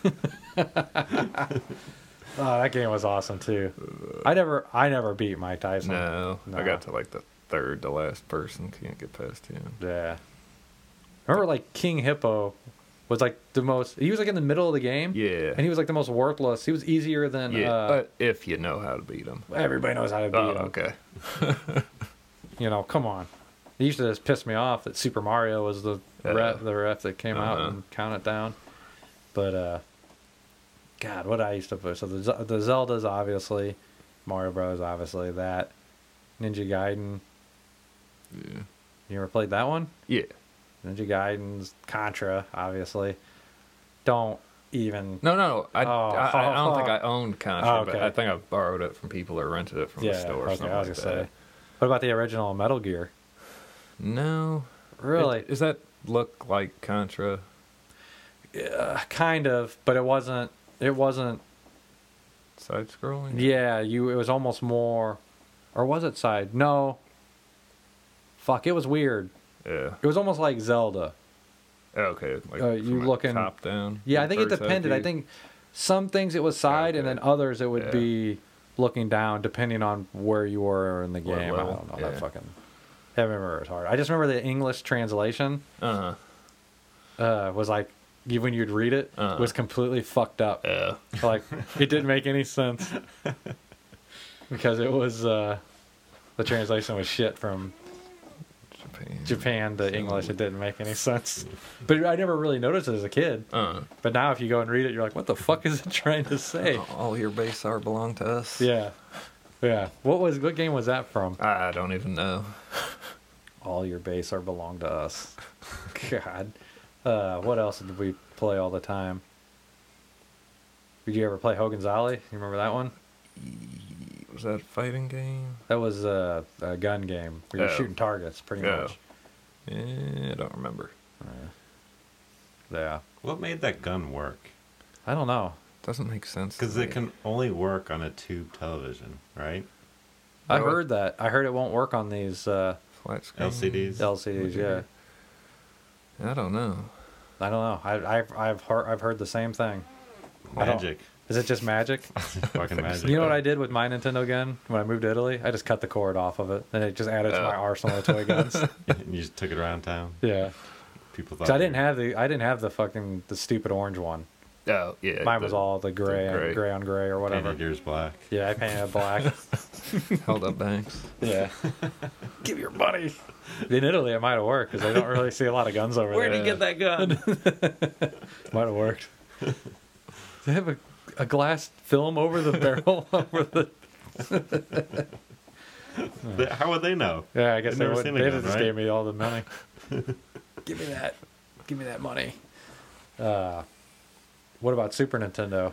Oh, that game was awesome too. I never, I never beat Mike Tyson. No, No. I got to like the third to last person. Can't get past him. Yeah. Remember, like King Hippo was like the most. He was like in the middle of the game. Yeah. And he was like the most worthless. He was easier than. yeah, uh, but if you know how to beat him. everybody knows how to beat Oh, him. okay. You know, come on. It used to just piss me off that Super Mario was the Yeah. ref, the ref that came out Uh-huh. and counted down. But uh, God, what I used to play. So the Ze- the Zeldas, obviously, Mario Bros, obviously that, Ninja Gaiden. Yeah. You ever played that one? Yeah. Ninja Gaiden's Contra, obviously. Don't even. No, no, I, Oh, I, I don't think oh. I owned Contra, Oh, but okay. I think I borrowed it from people or rented it from Yeah, the store or okay, something I was like gonna that. say. What about the original Metal Gear? No. Really? It- does that look like Contra? Uh, kind of, but it wasn't. It wasn't. Side scrolling? Yeah, you. It was almost more, or was it side? No. Fuck, it was weird. Yeah. It was almost like Zelda. Okay. Like Uh, you from, like, looking- top down. Yeah, I think it First depended. I view? think some things it was side, and Okay. then others it would Yeah. be looking down, depending on where you were in the What game. I level, don't know. That yeah. fucking. I remember it was hard. I just remember the English translation Uh huh. uh, was like, even when you'd read it, Uh-huh. was completely fucked up. Yeah. Like it didn't make any sense because it was uh, the translation was shit from Japan. Japan to English. It didn't make any sense. But I never really noticed it as a kid. Uh. But now if you go and read it, you're like, what the fuck is it trying to say? All your base are belong to us. Yeah. Yeah. What was what game was that from? I don't even know. All your base are belong to us. God. Uh, what else did we play all the time? Did you ever play Hogan's Alley? You remember that one? Was that a fighting game? That was a, a gun game where you're Oh. shooting targets, pretty Oh. much. Yeah, I don't remember. Yeah. What made that gun work? I don't know. Doesn't make sense. to Because it me. can only work on a tube television, right? I Really? heard that. I heard it won't work on these uh, flat screen L C Ds. L C Ds. Yeah. I don't know. I don't know. I, I've I've heard I've heard the same thing. I don't- Magic. Is it just magic? Fucking magic. You know what I did with my Nintendo gun when I moved to Italy? I just cut the cord off of it, and it just added to my Oh. arsenal of toy guns. You just took it around town. Yeah, People thought. because I didn't you- have the I didn't have the fucking the stupid orange one. Oh yeah. Mine the- was all the gray, gray. gray on gray or whatever. painted yours black. Yeah, I painted it black. held up banks. Yeah, give your money. In Italy, it might have worked because they don't really see a lot of guns over Where'd there. you get that gun? Might have worked. They have a, a glass film over the barrel over the. They- How would they know? Yeah, I guess They've they never would. seen a They gun, just right? gave me all the money. Give me that. Give me that money. Uh, what about Super Nintendo?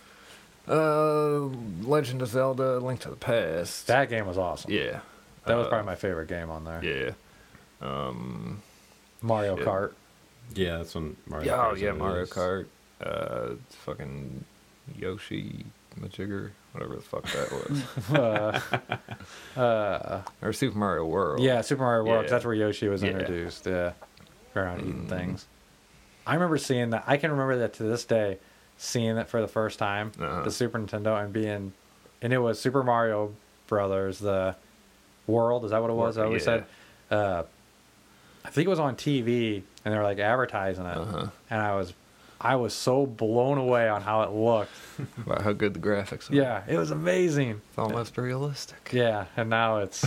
Uh, Legend of Zelda: Link to the Past. That game was awesome. Yeah. That was Uh, probably my favorite game on there. Yeah. Um. Mario shit. Kart. Yeah, that's when Mario. Yeah, oh Kart's yeah, what it Mario is. Kart. Uh, fucking Yoshi Majigger, whatever the fuck that was, uh, uh, or Super Mario World. yeah, Super Mario World. 'cause Yeah. That's where Yoshi was Yeah. introduced. Yeah, around eating Mm. things. I remember seeing that. I can remember that to this day, seeing it for the first time, Uh-huh. the Super Nintendo, and being, and it was Super Mario Brothers, the World. Is that what it was? I always Yeah. said. Uh, I think it was on T V, and they were like advertising it, Uh-huh. and I was, I was so blown away on how it looked. About how good the graphics are. Yeah, it was amazing. It's almost realistic. Yeah, and now it's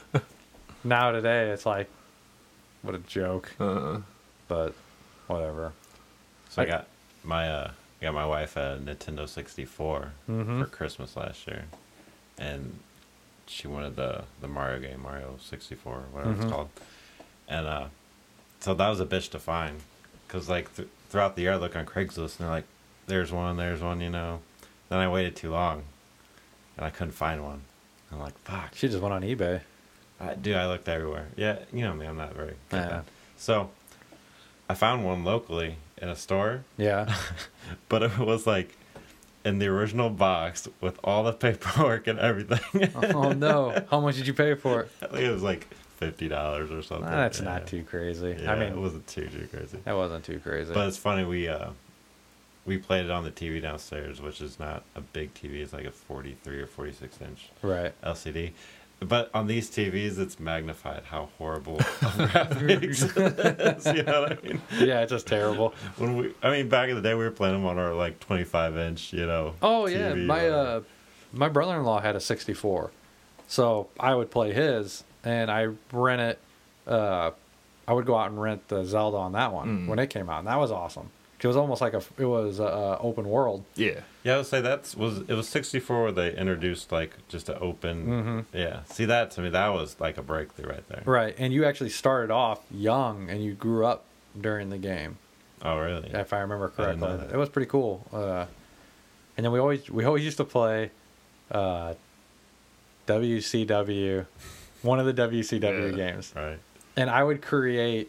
now today it's like, what a joke. Uh, But whatever. So I, I- got my uh, I got my wife a Nintendo sixty-four Mhm. for Christmas last year, and she wanted the the Mario game, Mario sixty-four, whatever Mhm. it's called, and uh, so that was a bitch to find, cause like th- throughout the year I look on Craigslist and they're like, there's one, there's one, you know. Then I waited too long, and I couldn't find one. I'm like, fuck. She just went on eBay. I, dude, I looked everywhere. Yeah, you know me, I'm not very good at Yeah. that. So, I found one locally in a store, Yeah. but it was like in the original box with all the paperwork and everything. Oh no! How much did you pay for it? I think it was like fifty dollars or something. That's Yeah. not too crazy. Yeah, I mean, it wasn't too too crazy. that wasn't too crazy. But it's funny, we uh, we played it on the T V downstairs, which is not a big T V. It's like a forty-three or forty-six inch right. L C D. But on these T Vs, it's magnified how horrible graphics it is. You know what I mean? Yeah, it's just terrible. When we, I mean, back in the day, we were playing them on our like twenty-five inch, you know. Oh yeah, T V my or- uh, my brother-in-law had a sixty-four, so I would play his, and I rent it. Uh, I would go out and rent the Zelda on that one Mm. when it came out, and that was awesome. It was almost like a it was a, uh open world. yeah. Yeah, I would say that's was it was sixty-four where they introduced like just an open. Mhm. Yeah, see that to me that was like a breakthrough right there. Right, and you actually started off young, and you grew up during the game, Oh really? if I remember I didn't know correctly. that. It was pretty cool. Uh, and then we always we always used to play uh, W C W, one of the W C W Yeah. games. Right. And I would create,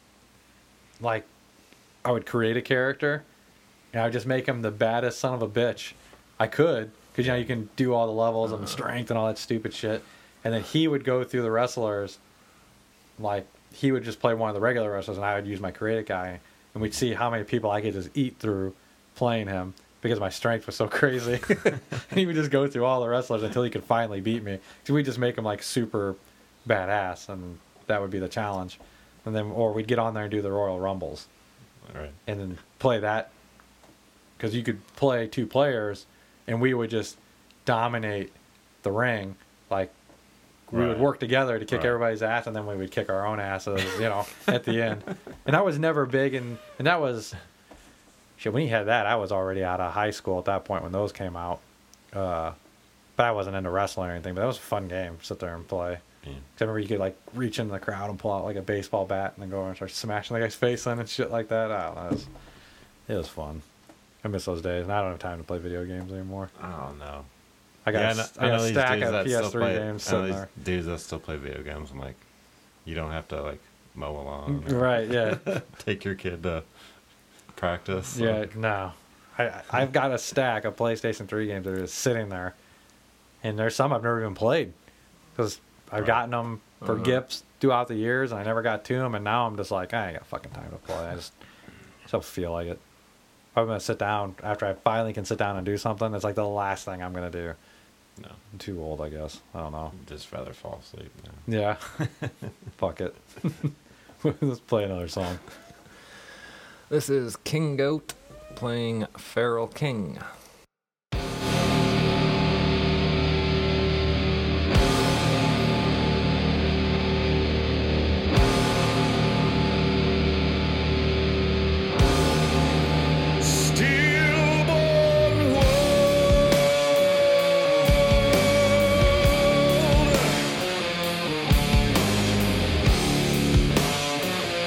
like, I would create a character, and I would just make him the baddest son of a bitch I could, because, you know, you can do all the levels and strength and all that stupid shit. And then he would go through the wrestlers, like, he would just play one of the regular wrestlers, and I would use my creative guy, and we'd see how many people I could just eat through playing him because my strength was so crazy. And he would just go through all the wrestlers until he could finally beat me. So we'd just make him like super badass, and that would be the challenge. And then, or we'd get on there and do the Royal Rumbles, All right. and then play that, because you could play two players, and we would just dominate the ring. Like we Right. would work together to kick Right. everybody's ass, and then we would kick our own asses, you know, at the end. And that was never big, and and that was shit. When he had that, I was already out of high school at that point when those came out. Uh, but I wasn't into wrestling or anything. But that was a fun game. Sit there and play. Yeah. 'Cause I remember you could like reach into the crowd and pull out like a baseball bat and then go over and start smashing the guy's face in and shit like that. I don't know. It was, it was fun. I miss those days, and I don't have time to play video games anymore. Oh no. I got Yeah, a, I know- I I know got a these stack dudes of that P still S three play- games I know sitting these there. dudes that still play video games. I'm like, you don't have to like mow a lawn. or Right? Yeah. Take your kid to practice. so- Yeah. No. I I- I've got a stack of PlayStation three games that are just sitting there, and there's some I've never even played because I've Right. gotten them for Uh-huh. gifts throughout the years, and I never got to them, and now I'm just like, I ain't got fucking time to play. I just, just don't feel like it. If I'm gonna sit down after I finally can sit down and do something, it's like the last thing I'm gonna do. No. I'm too old, I guess. I don't know. Just rather fall asleep. now. Yeah. Fuck it. Let's play another song. This is King Goat playing Feral King. Stillborn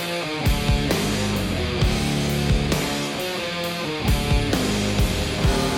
world.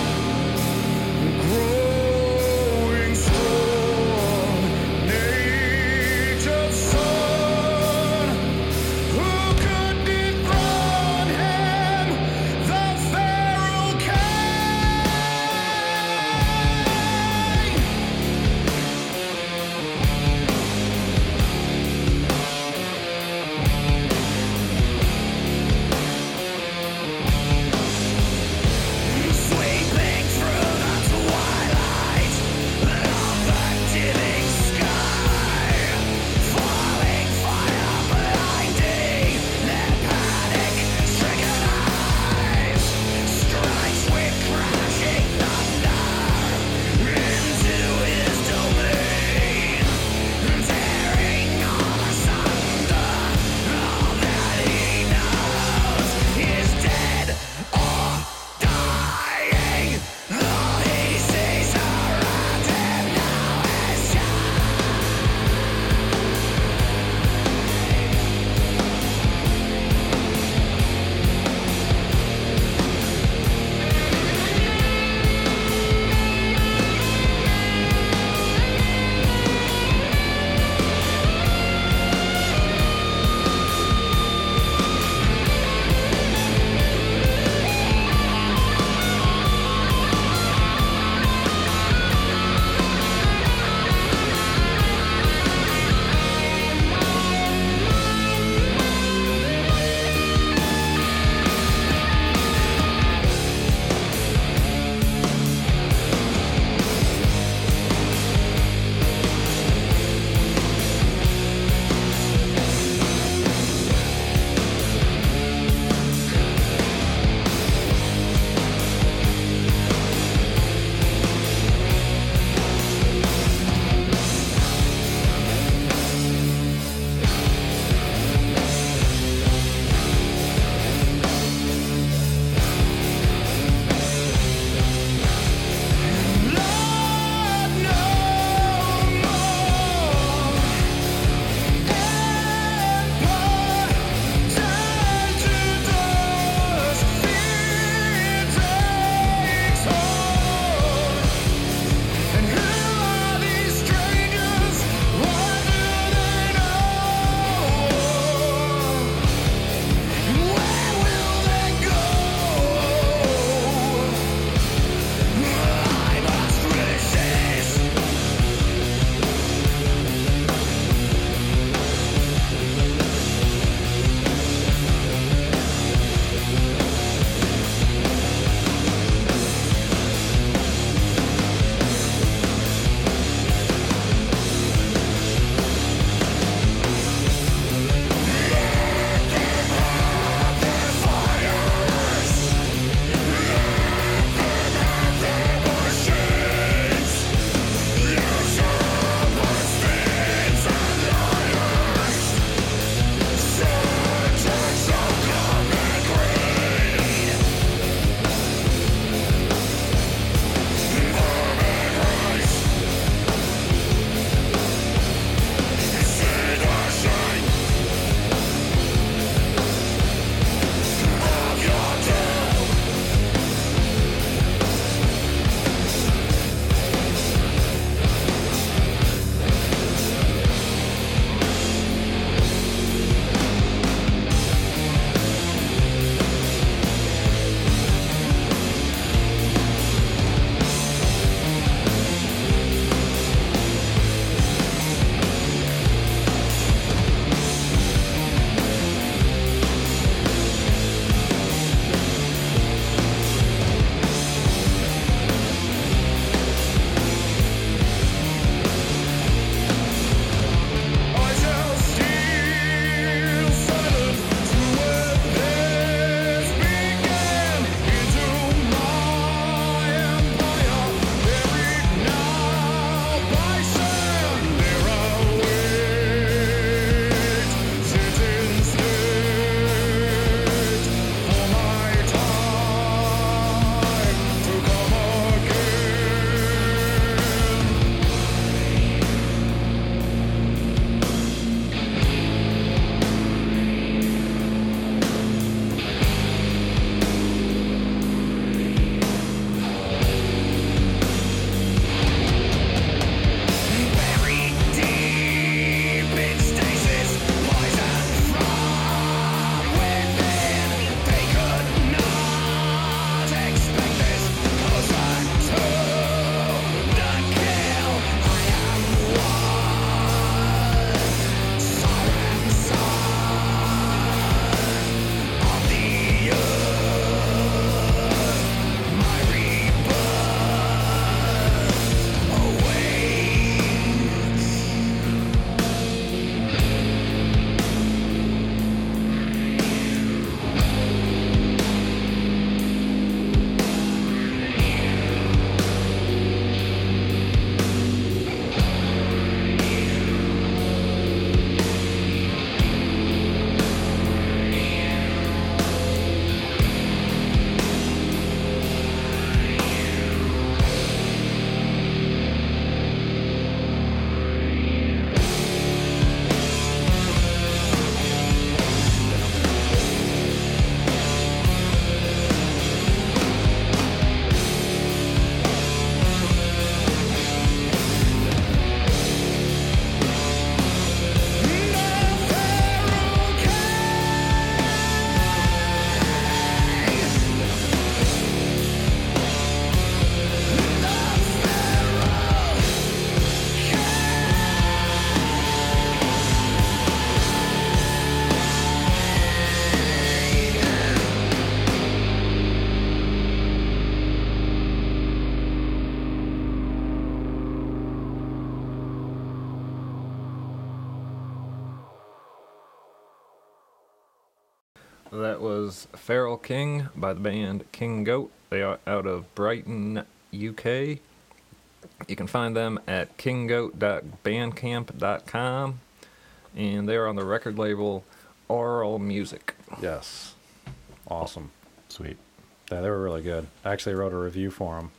That was Feral King by the band King Goat. They are out of Brighton, U K. You can find them at king goat dot bandcamp dot com, and they are on the record label Oral Music. Yes. Awesome. Sweet. Yeah, they were really good. I actually wrote a review for them.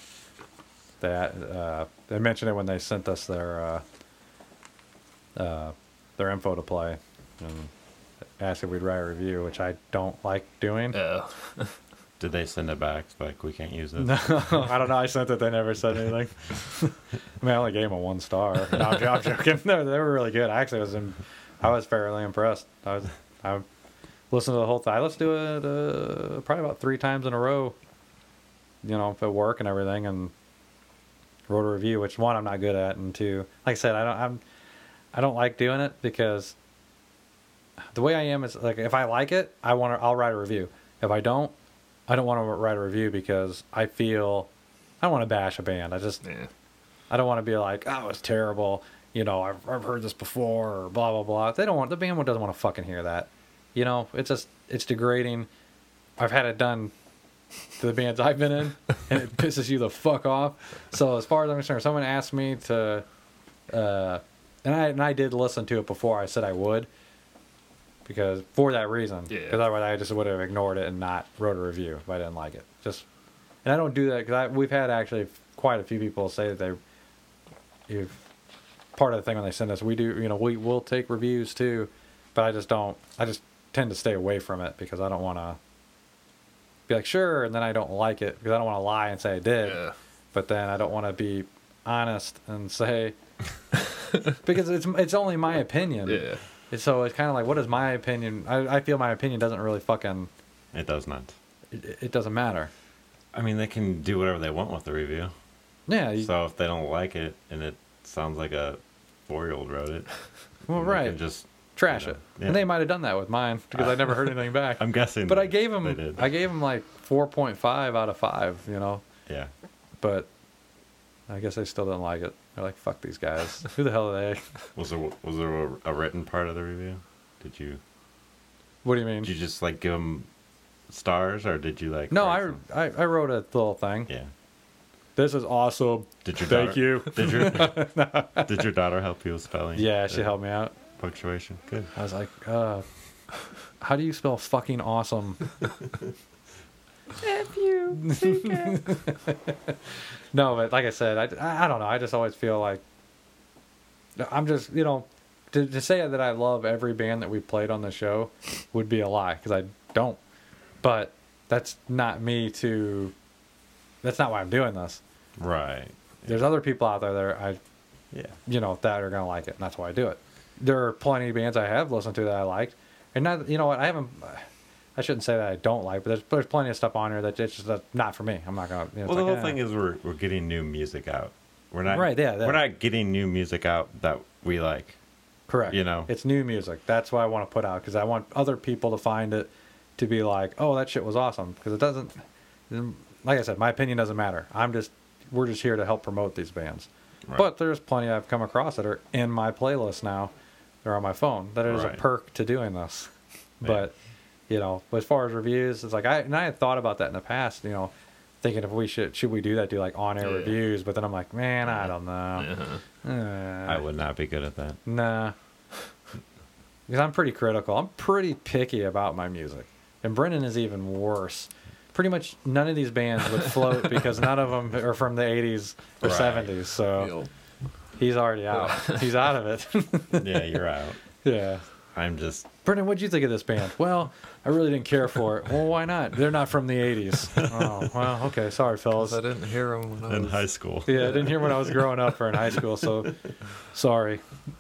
That uh, they mentioned it when they sent us their uh, uh, their info to play, and asked if we'd write a review, which I don't like doing. Uh, Did they send it back? Like, we can't use it? No, I don't know. I sent it. They never said anything. I mean, I only gave them a one star. No, I'm, I'm joking. No, they were really good. I actually was. In, I was fairly impressed. I was. I listened to the whole thing. I listened to it uh, probably about three times in a row. You know, at work and everything, and wrote a review. Which one I'm not good at, and two, like I said, I don't. I'm. I don't like doing it because the way I am is like if I like it, I want to. I'll write a review. If I don't, I don't want to write a review because I feel I don't want to bash a band. I just yeah. I don't want to be like, oh, it's terrible. You know, I've I've heard this before or blah blah blah. They don't want the band doesn't want to fucking hear that. You know, it's just it's degrading. I've had it done to the bands I've been in, and it pisses you the fuck off. So as far as I'm concerned, someone asked me to, uh, and I and I did listen to it before I said I would. Because for that reason, Yeah. because otherwise I just would have ignored it and not wrote a review if I didn't like it. Just, and I don't do that because we've had actually quite a few people say that they, if part of the thing when they send us, we do, you know, we will take reviews too, but I just don't. I just tend to stay away from it because I don't want to be like sure, and then I don't like it because I don't want to lie and say I did, Yeah. but then I don't want to be honest and say because it's it's only my opinion. Yeah. So it's kind of like, what is my opinion? I, I feel my opinion doesn't really fucking... It does not. It, it doesn't matter. I mean, they can do whatever they want with the review. Yeah. You, So if they don't like it and it sounds like a four-year-old wrote it, well, they right. can just Trash you know, it. yeah. And they might have done that with mine because I never heard anything back. I'm guessing. But I gave they them, did. I gave them like four point five out of five, you know? Yeah. But I guess they still didn't like it. They're like, fuck these guys. Who the hell are they? Was there was there a, a written part of the review? Did you What do you mean? did you just like give them stars or did you like? No, write I, some- I, I wrote a little thing. Yeah. This is awesome. Did your Thank daughter, you. Did your did your daughter help you with spelling? Yeah, she the helped me out. Punctuation. Good. I was like, uh, how do you spell fucking awesome? F you. No, but like I said, I, I don't know. I just always feel like I'm just, you know, to, to say that I love every band that we played on the show would be a lie because I don't. But that's not me to, that's not why I'm doing this. Right. There's other people out there that are, I, Yeah. you know, that are going to like it, and that's why I do it. There are plenty of bands I have listened to that I liked, and not, you know what, I haven't, I shouldn't say that I don't like, but there's, there's plenty of stuff on here that it's just uh, not for me. I'm not going to, you know, Well, it's the like, whole eh. thing is we're we're getting new music out. We're not Right, yeah, that- We're not getting new music out that we like. Correct. you know. It's new music. That's what I want to put out, because I want other people to find it to be like, oh, that shit was awesome, because it doesn't, like I said, my opinion doesn't matter. I'm just, we're just here to help promote these bands. Right. But there's plenty I've come across that are in my playlist now. They're on my phone. That is Right. a perk to doing this. Yeah. But, you know, as far as reviews, it's like, I, and I had thought about that in the past, you know, thinking if we should, should we do that, do like on-air Yeah. reviews, but then I'm like, man, I don't know. Uh-huh. Uh, I would not be good at that. Nah. Because I'm pretty critical. I'm pretty picky about my music. And Brendan is even worse. Pretty much none of these bands would float because none of them are from the eighties or Right. seventies. So he's already out. He's out of it. Yeah, you're out. Yeah. I'm just Brendan, what'd you think of this band? Well, I really didn't care for it. Well, why not? They're not from the eighties. Oh, well, okay. Sorry, fellas. I didn't hear him when I in was high school. Yeah, I didn't hear when I was growing up or in high school, so sorry.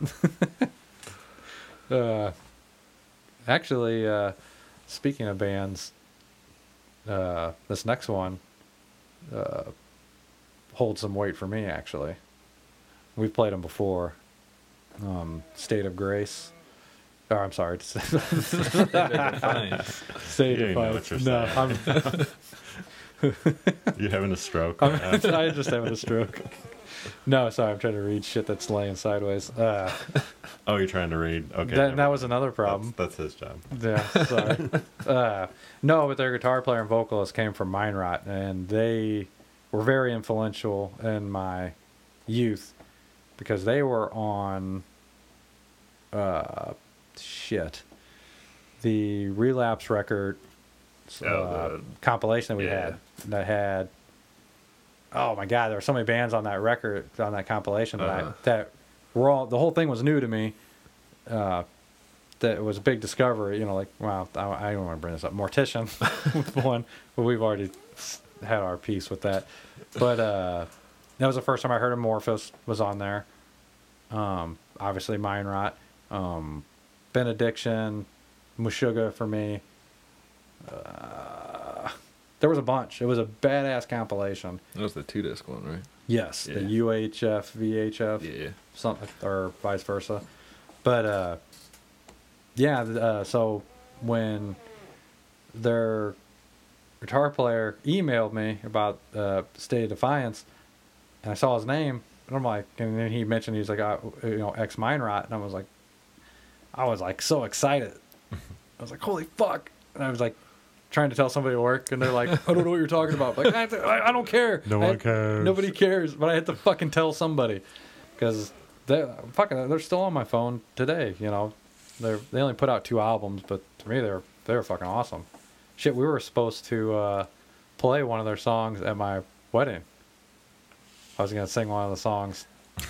uh, actually, uh, speaking of bands, uh, this next one uh, holds some weight for me, actually. We've played them before. Um, State of Grace. Or, I'm sorry. State You of know what Grace. you're No, I'm, You having a stroke? I'm, Uh, I'm just having a stroke. No, sorry, I'm trying to read shit that's laying sideways. Uh, Oh, you're trying to read? Okay. that, never that was mind. another problem. That's, that's his job. Yeah, sorry. uh, no, but their guitar player and vocalist came from Mind Rot, and they were very influential in my youth because they were on uh, shit the Relapse record uh, Oh, the- compilation that we yeah. had that had. Oh my God, there were so many bands on that record on that compilation that Uh-huh. I, that were all the whole thing was new to me. Uh, that it was a big discovery. You know, like wow, I, I don't want to bring this up. Mortician with one, but we've already s- had our piece with that. But uh, that was the first time I heard Amorphous was on there. Um, obviously, Mind Rot, um, Benediction, Meshuggah for me. Uh, there was a bunch. It was a badass compilation. That was the two disc one, right? Yes, the Yeah. U H F, V H F, Yeah. something, or vice versa. But uh, yeah, th- uh, so when their guitar player emailed me about uh, State of Defiance, and I saw his name, and I'm like, and then he mentioned he's like, uh, you know, ex Mind Rot, and I was like, I was like so excited. I was like, holy fuck! And I was like, trying to tell somebody at work, and they're like, I don't know what you're talking about. Like, I, have to- I, I don't care. No I- one cares. Nobody cares, but I had to fucking tell somebody because they fucking they're still on my phone today. You know, they they only put out two albums, but to me they're they're fucking awesome. Shit, we were supposed to uh, play one of their songs at my wedding. I was gonna sing one of the songs.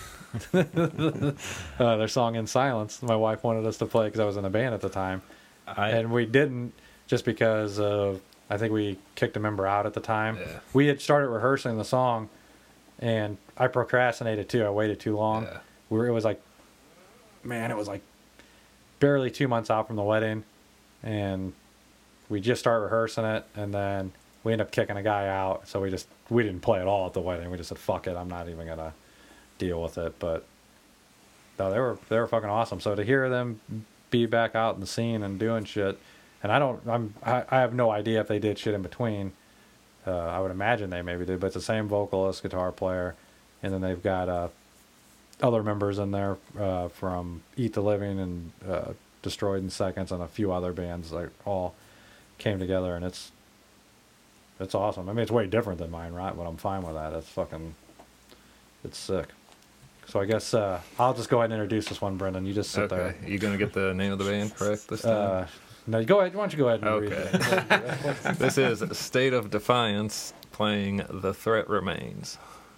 uh, their song "In Silence." My wife wanted us to play because I was in a band at the time, I, and we didn't just because of I think we kicked a member out at the time. Yeah. We had started rehearsing the song, and I procrastinated too. I waited too long. Yeah. We were, it was like, man, it was like barely two months out from the wedding, and we just started rehearsing it, and then we ended up kicking a guy out. So we just we didn't play at all at the wedding. We just said, fuck it, I'm not even gonna deal with it. But no, they were they were fucking awesome. So to hear them be back out in the scene and doing shit. And I don't, I'm, I, I have no idea if they did shit in between. Uh, I would imagine they maybe did, but it's the same vocalist, guitar player, and then they've got uh, other members in there uh, from Eat the Living and uh, Destroyed in Seconds and a few other bands that all came together, and it's it's awesome. I mean, it's way different than Mind Rot, but I'm fine with that. It's fucking, it's sick. So I guess uh, I'll just go ahead and introduce this one, Brendan. You just sit Okay. there. You gonna get the name of the band correct this time? Uh, no, you go ahead. Why don't you go ahead and read Okay. it? This is State of Defiance playing The Threat Remains.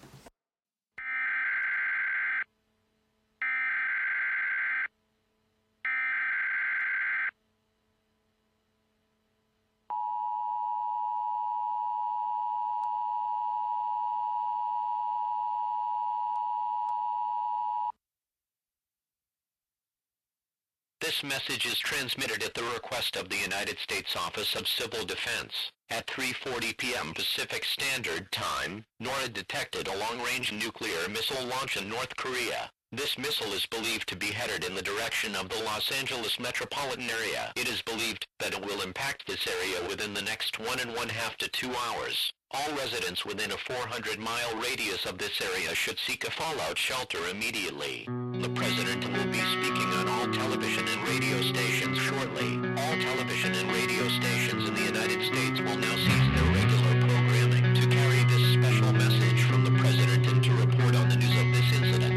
This message is transmitted at the request of the United States Office of Civil Defense. At three forty p.m. Pacific Standard Time, NORAD detected a long-range nuclear missile launch in North Korea. This missile is believed to be headed in the direction of the Los Angeles metropolitan area. It is believed that it will impact this area within the next one and one half to two hours. All residents within a four hundred mile radius of this area should seek a fallout shelter immediately. The President will be speaking on all television and radio stations shortly. All television and radio stations in the United States will now cease their regular programming to carry this special message from the President and to report on the news of this incident.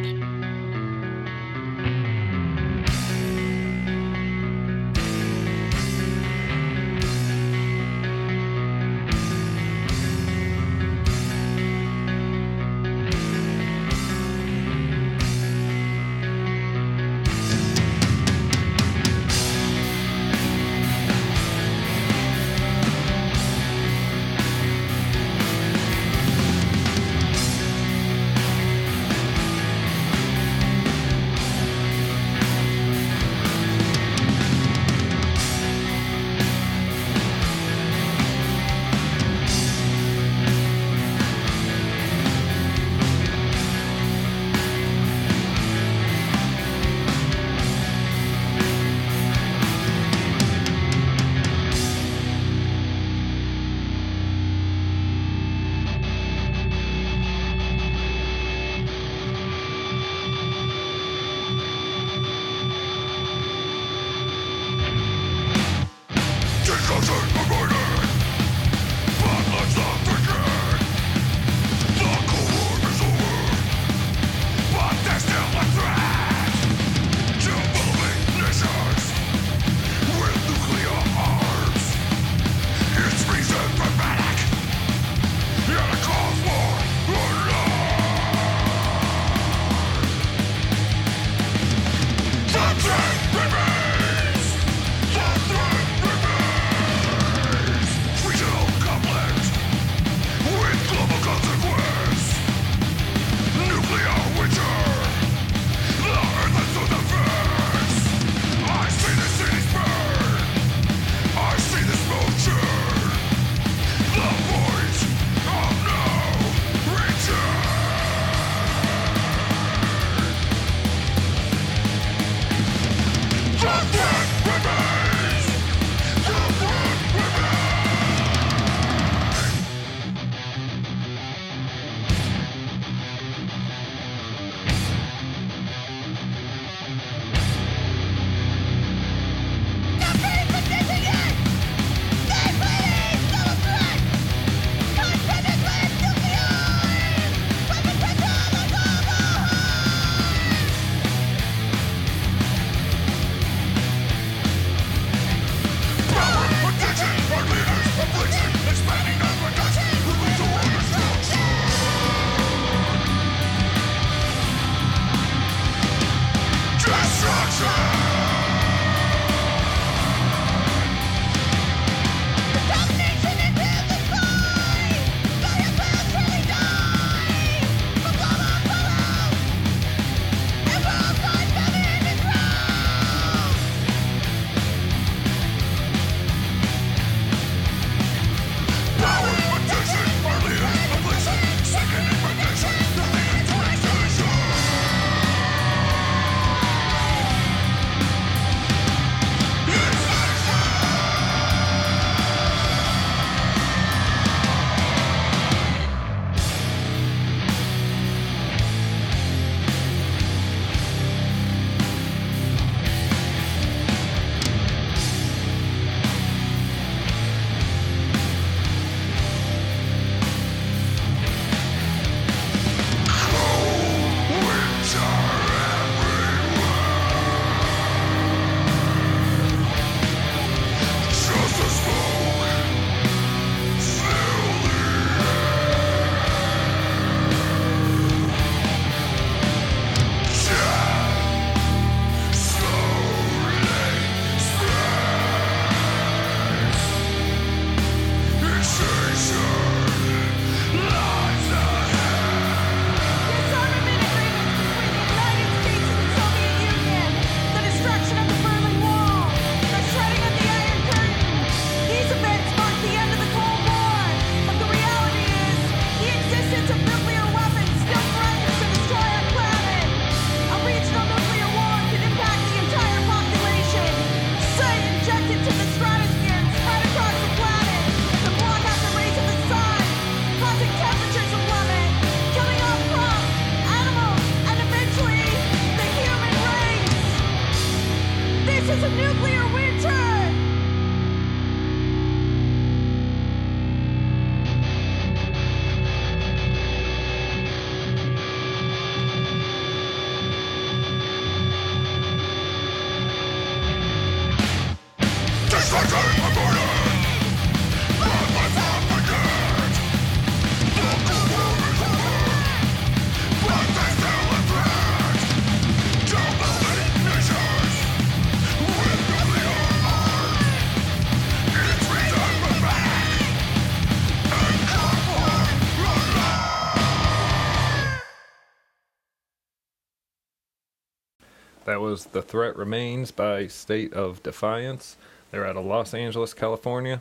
That was The Threat Remains by State of Defiance. They're out of Los Angeles, California.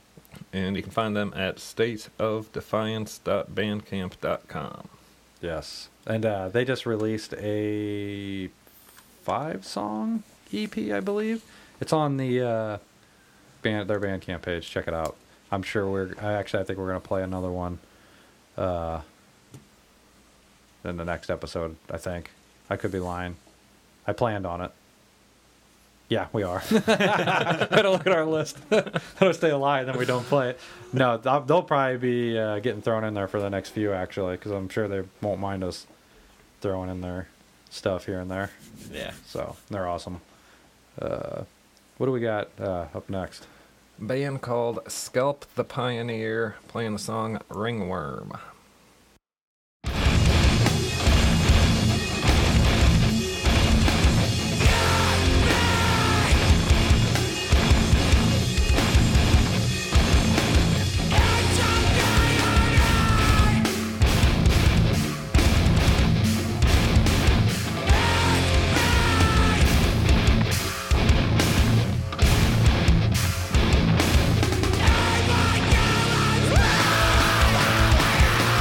And you can find them at state of defiance dot bandcamp dot com. Yes. And uh, they just released a five-song E P, I believe. It's on the uh, band their Bandcamp page. Check it out. I'm sure we're... I actually, I think we're going to play another one uh, in the next episode, I think. I could be lying. I planned on it. Yeah, we are. Gotta look at our list. Gotta stay alive, then we don't play it. No, they'll probably be uh, getting thrown in there for the next few, actually, because I'm sure they won't mind us throwing in their stuff here and there. Yeah. So, they're awesome. Uh, what do we got uh, up next? Band called Scalp the Pioneer, playing the song Ringworm. Bye.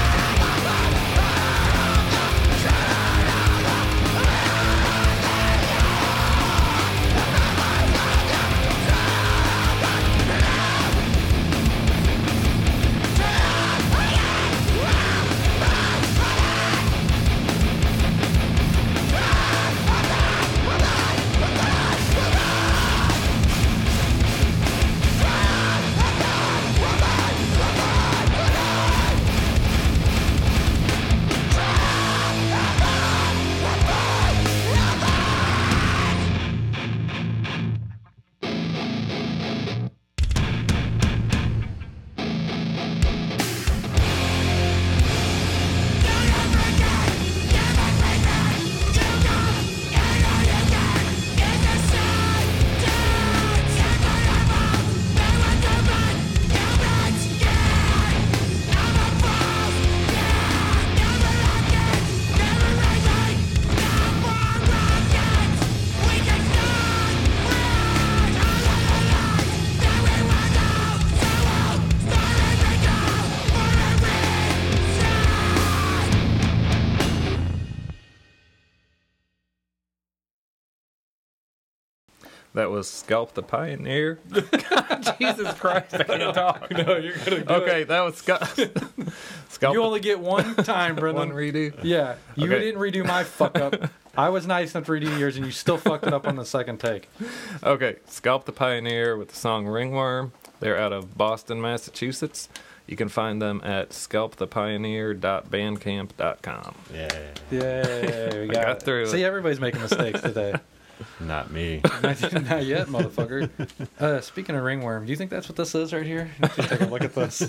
That was Scalp the Pioneer. Jesus Christ, I can't talk. No, you're gonna do Okay, it. that was Scalp. Scalp You only get one time, Brendan. one redo. Yeah, you Okay. didn't redo my fuck up. I was nice enough to redo yours, and you still fucked it up on the second take. Okay, Scalp the Pioneer with the song Ringworm. They're out of Boston, Massachusetts. You can find them at scalp the pioneer dot bandcamp dot com. Yeah, Yay, we got, got it. through it. See, everybody's making mistakes today. not me. Not, not yet, motherfucker. Uh, speaking of ringworm, do you think that's what this is right here? Let's just take a look at this.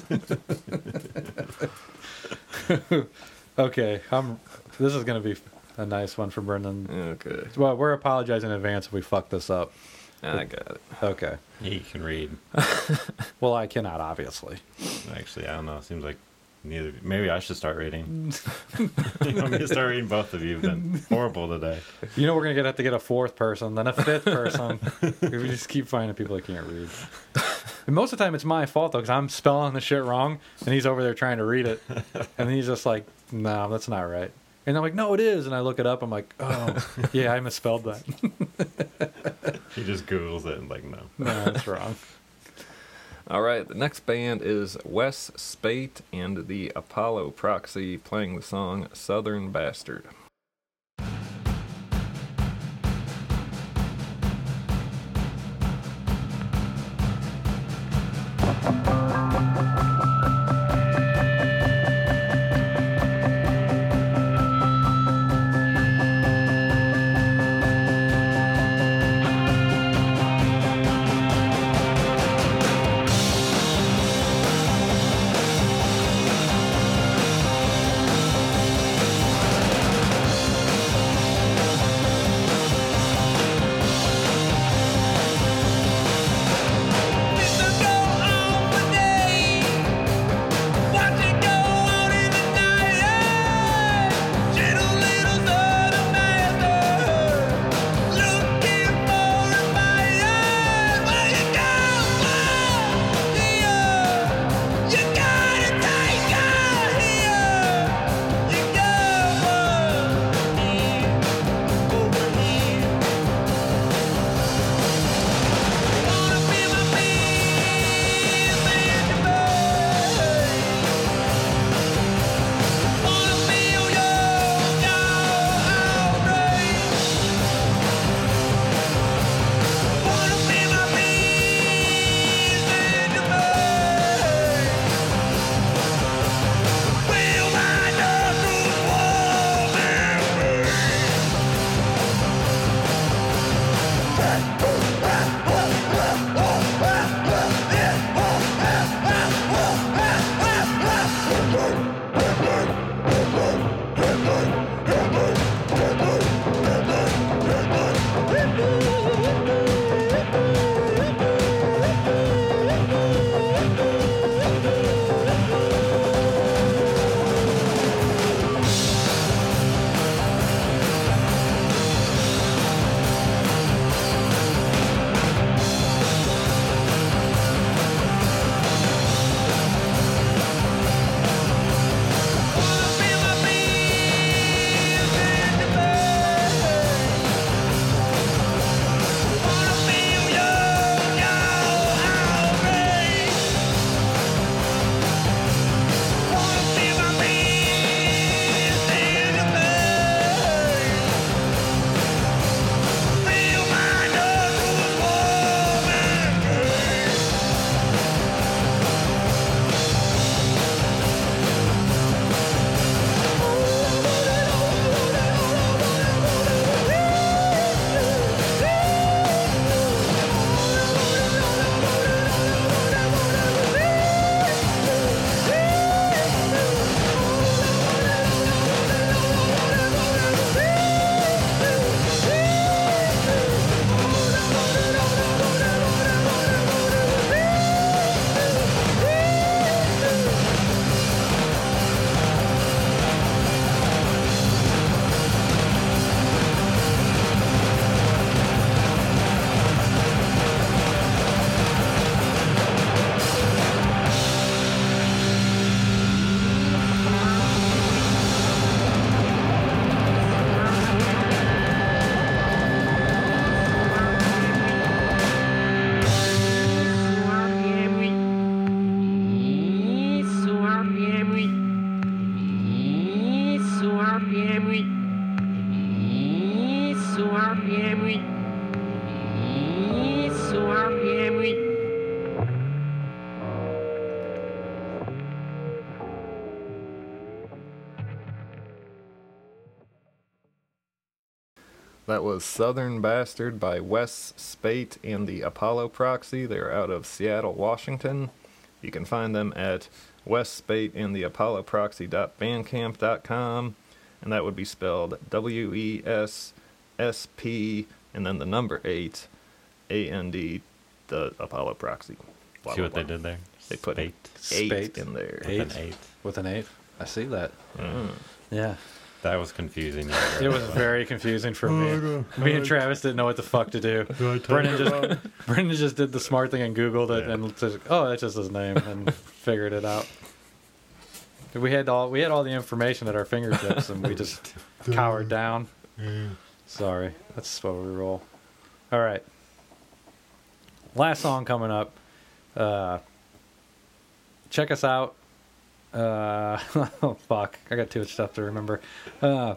Okay, I'm. This is gonna be a nice one for Brendan. Okay, Well, we're apologizing in advance if we fuck this up. I got it. Okay. He can read. Well, I cannot, obviously. Actually, I don't know. It seems like neither. Maybe I should start reading. You want me to start reading? Both of you have been horrible today. You know we're gonna get have to get a fourth person, then a fifth person. We just keep finding people that can't read. And most of the time it's my fault though, because I'm spelling the shit wrong, and he's over there trying to read it, and he's just like, "No, that's not right." And I'm like, "No, it is." And I look it up. I'm like, "Oh, yeah, I misspelled that." He just Googles it and like, no. No, that's wrong. All right, the next band is Wes Spate and the Apollo Proxy playing the song Southern Bastard. That was Southern Bastard by Wes Spate and the Apollo Proxy. They're out of Seattle, Washington. You can find them at Wes Spate and the Apollo Proxy dot bandcamp dot com, and that would be spelled W E S S P and then the number eight, A N D, the Apollo Proxy. Blah, See blah, what blah. they did there? They put Spate. eight Spate. in there. Eight. With an eight. With an eight. I see that. Mm. Yeah. That was confusing. It was very confusing for me. Me and Travis didn't know what the fuck to do. Brendan just Brendan just did the smart thing and Googled it Yeah. and said, "Oh, that's just his name," and figured it out. We had all we had all the information at our fingertips, and we just cowered down. Sorry, that's what we roll. All right. Last song coming up. Uh, check us out. Uh, oh fuck! I got too much stuff to remember. Uh,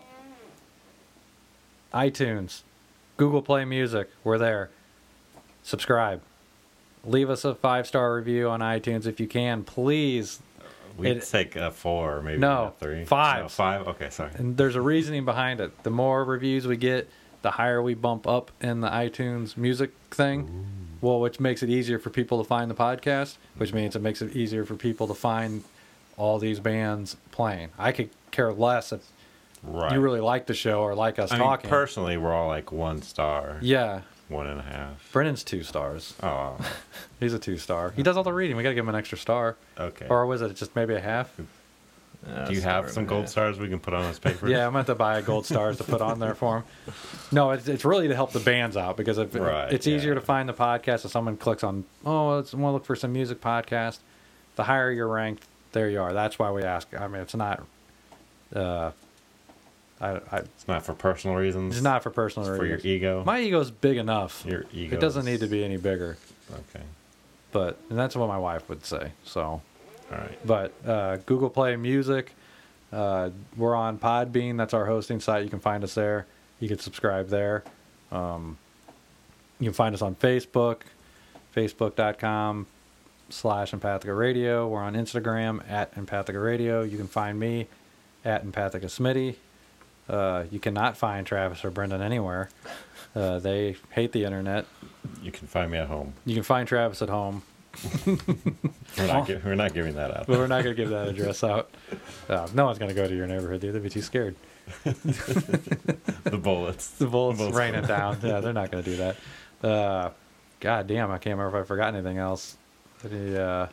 iTunes, Google Play Music, we're there. Subscribe. Leave us a five star review on iTunes if you can, please. We'd It- take a four, maybe No, a three. five. No, five. Okay, sorry. And there's a reasoning behind it. The more reviews we get, the higher we bump up in the iTunes music thing. Well, which makes it easier for people to find the podcast, which means it makes it easier for people to find all these bands playing. I could care less if Right. you really like the show or like us I mean, talking. personally, we're all like one star, Yeah. one and a half. Brendan's two stars. Oh, He's a two star. He does all the reading. We got to give him an extra star. okay. Or was it just maybe a half? Yeah, Do you star have and some a gold half. stars we can put on his paper? Yeah, I'm going to have to buy gold stars to put on there for him. No, it's, it's really to help the bands out because if, Right, it's yeah. easier to find the podcast if someone clicks on, oh, I want to look for some music podcast. The higher you're ranked, there you are. That's why we ask. I mean, it's not, uh, I, I, It's not for personal reasons. it's not for personal It's for your reasons. ego. My ego's big enough. your ego. It doesn't is- need to be any bigger. Okay. But and that's what my wife would say. So. All right. But uh, Google Play Music, uh, we're on Podbean. That's our hosting site. You can find us there. You can subscribe there. Um, you can find us on Facebook, facebook.com slash Empathica Radio. We're on Instagram at Empathica Radio. You can find me at Empathica Smitty. Uh, you cannot find Travis or Brendan anywhere. Uh, they hate the internet. You can find me at home. You can find Travis at home. We're not, gi- we're not giving that out. But we're not going to give that address out. Uh, no one's going to go to your neighborhood, dude. They'd be too scared. The bullets. The bullets bullets rain it come. down. Yeah, they're not going to do that. Uh, God damn, I can't remember if I forgot anything else. Any, uh,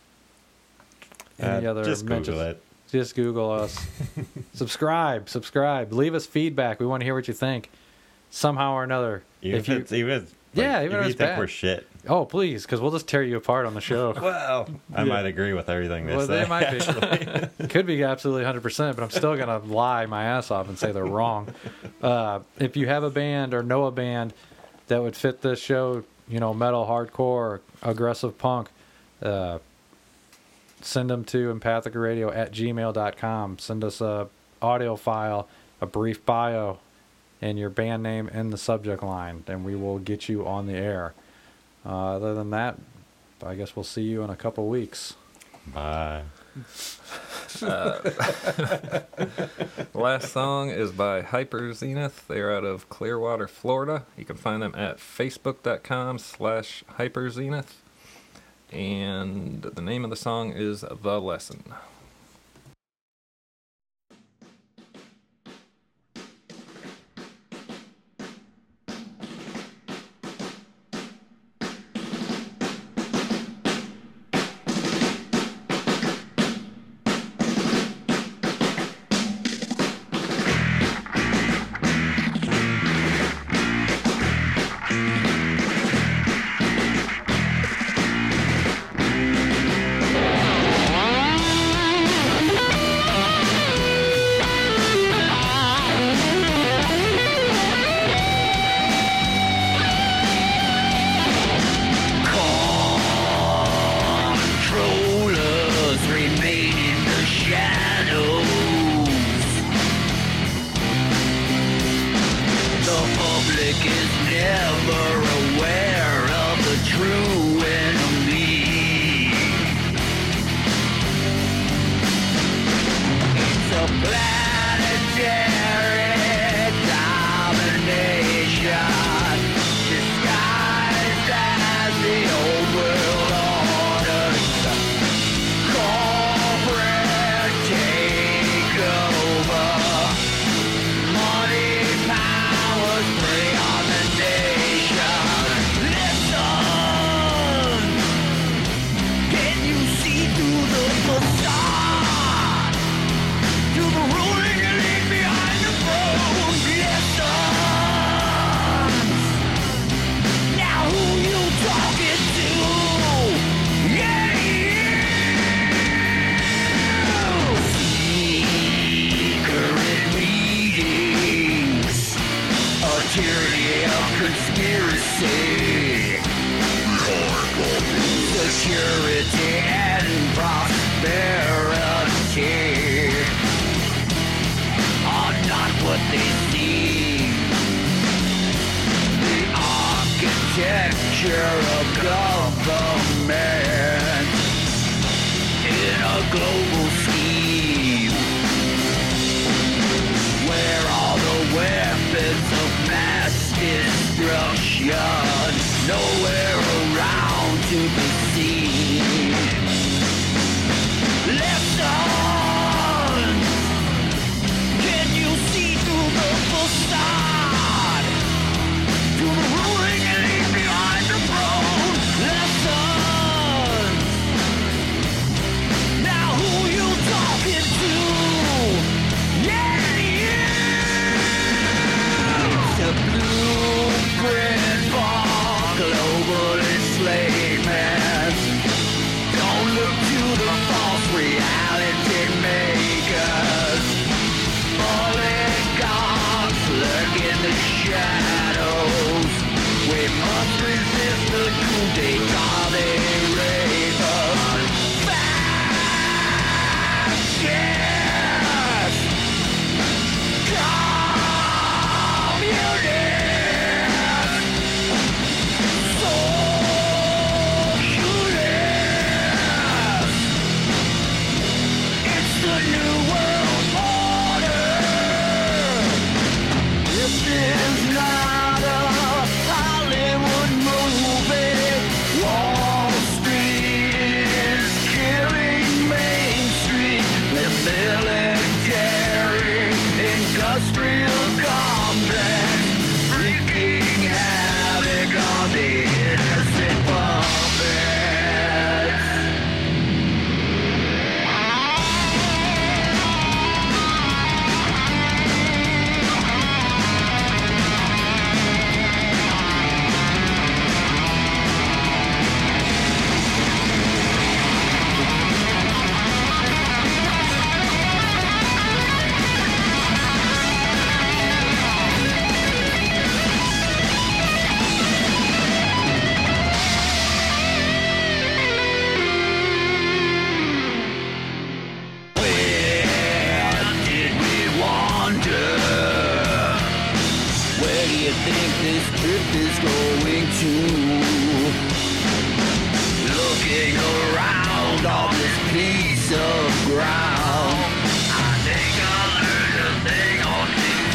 any Uh, other just mentions? Google it. Just Google us. subscribe, subscribe. Leave us feedback. We want to hear what you think. Somehow or another. Even if if, you, it's even like, Yeah, even if if you it's think bad. we're shit. oh, please, because we'll just tear you apart on the show. Well, I Yeah. might agree with everything they Well, say. they might be. Could be absolutely one hundred percent, but I'm still going to lie my ass off and say they're wrong. Uh, if you have a band or know a band that would fit this show, you know, metal, hardcore, aggressive punk, uh, send them to empathicaradio at gmail dot com. Send us a audio file, a brief bio, and your band name in the subject line, and we will get you on the air. Uh, other than that, I guess we'll see you in a couple weeks. Bye. Last song is by Hyper Zenith. They're out of Clearwater, Florida. You can find them at facebook.com slash Hyper Zenith. And the name of the song is The Lesson. Controllers remain in the shadows. The public is never aware of the true enemy. It's a planetary domination. tyranny of conspiracy, security and prosperity are not what they seem. The architecture of government in a global scheme, where all the weapons of mass destruction nowhere around to be seen. Lessons, can you see through the facade, through the ruling elite behind the throne? Lessons, now who you talking to? Yeah, yeah. It's a blueprint for global enslavement. Don't look to the false reality makers. Oligarchs lurk in the shadows. We must resist the coup d'etat they rape us. Fascists, communists, socialists. It's the new world order. This is not a Hollywood movie. Wall Street is killing Main Street. The military industrial complex wreaking havoc on the innocent puppets. Where did we wander? Where do you think this trip is going to? Looking around on this piece of ground, I think I learned a thing or two.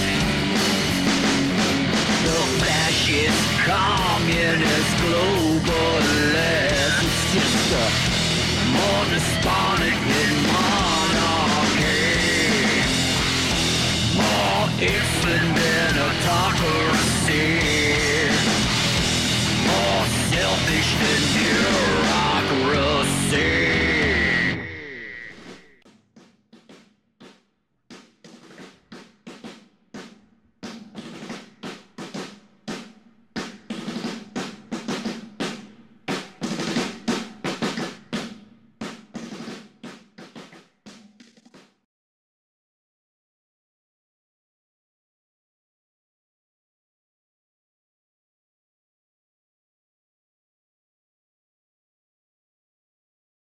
The fascist, communist, globalist, it's just a more despotic than monarchy, more infant than autocracy, more selfish than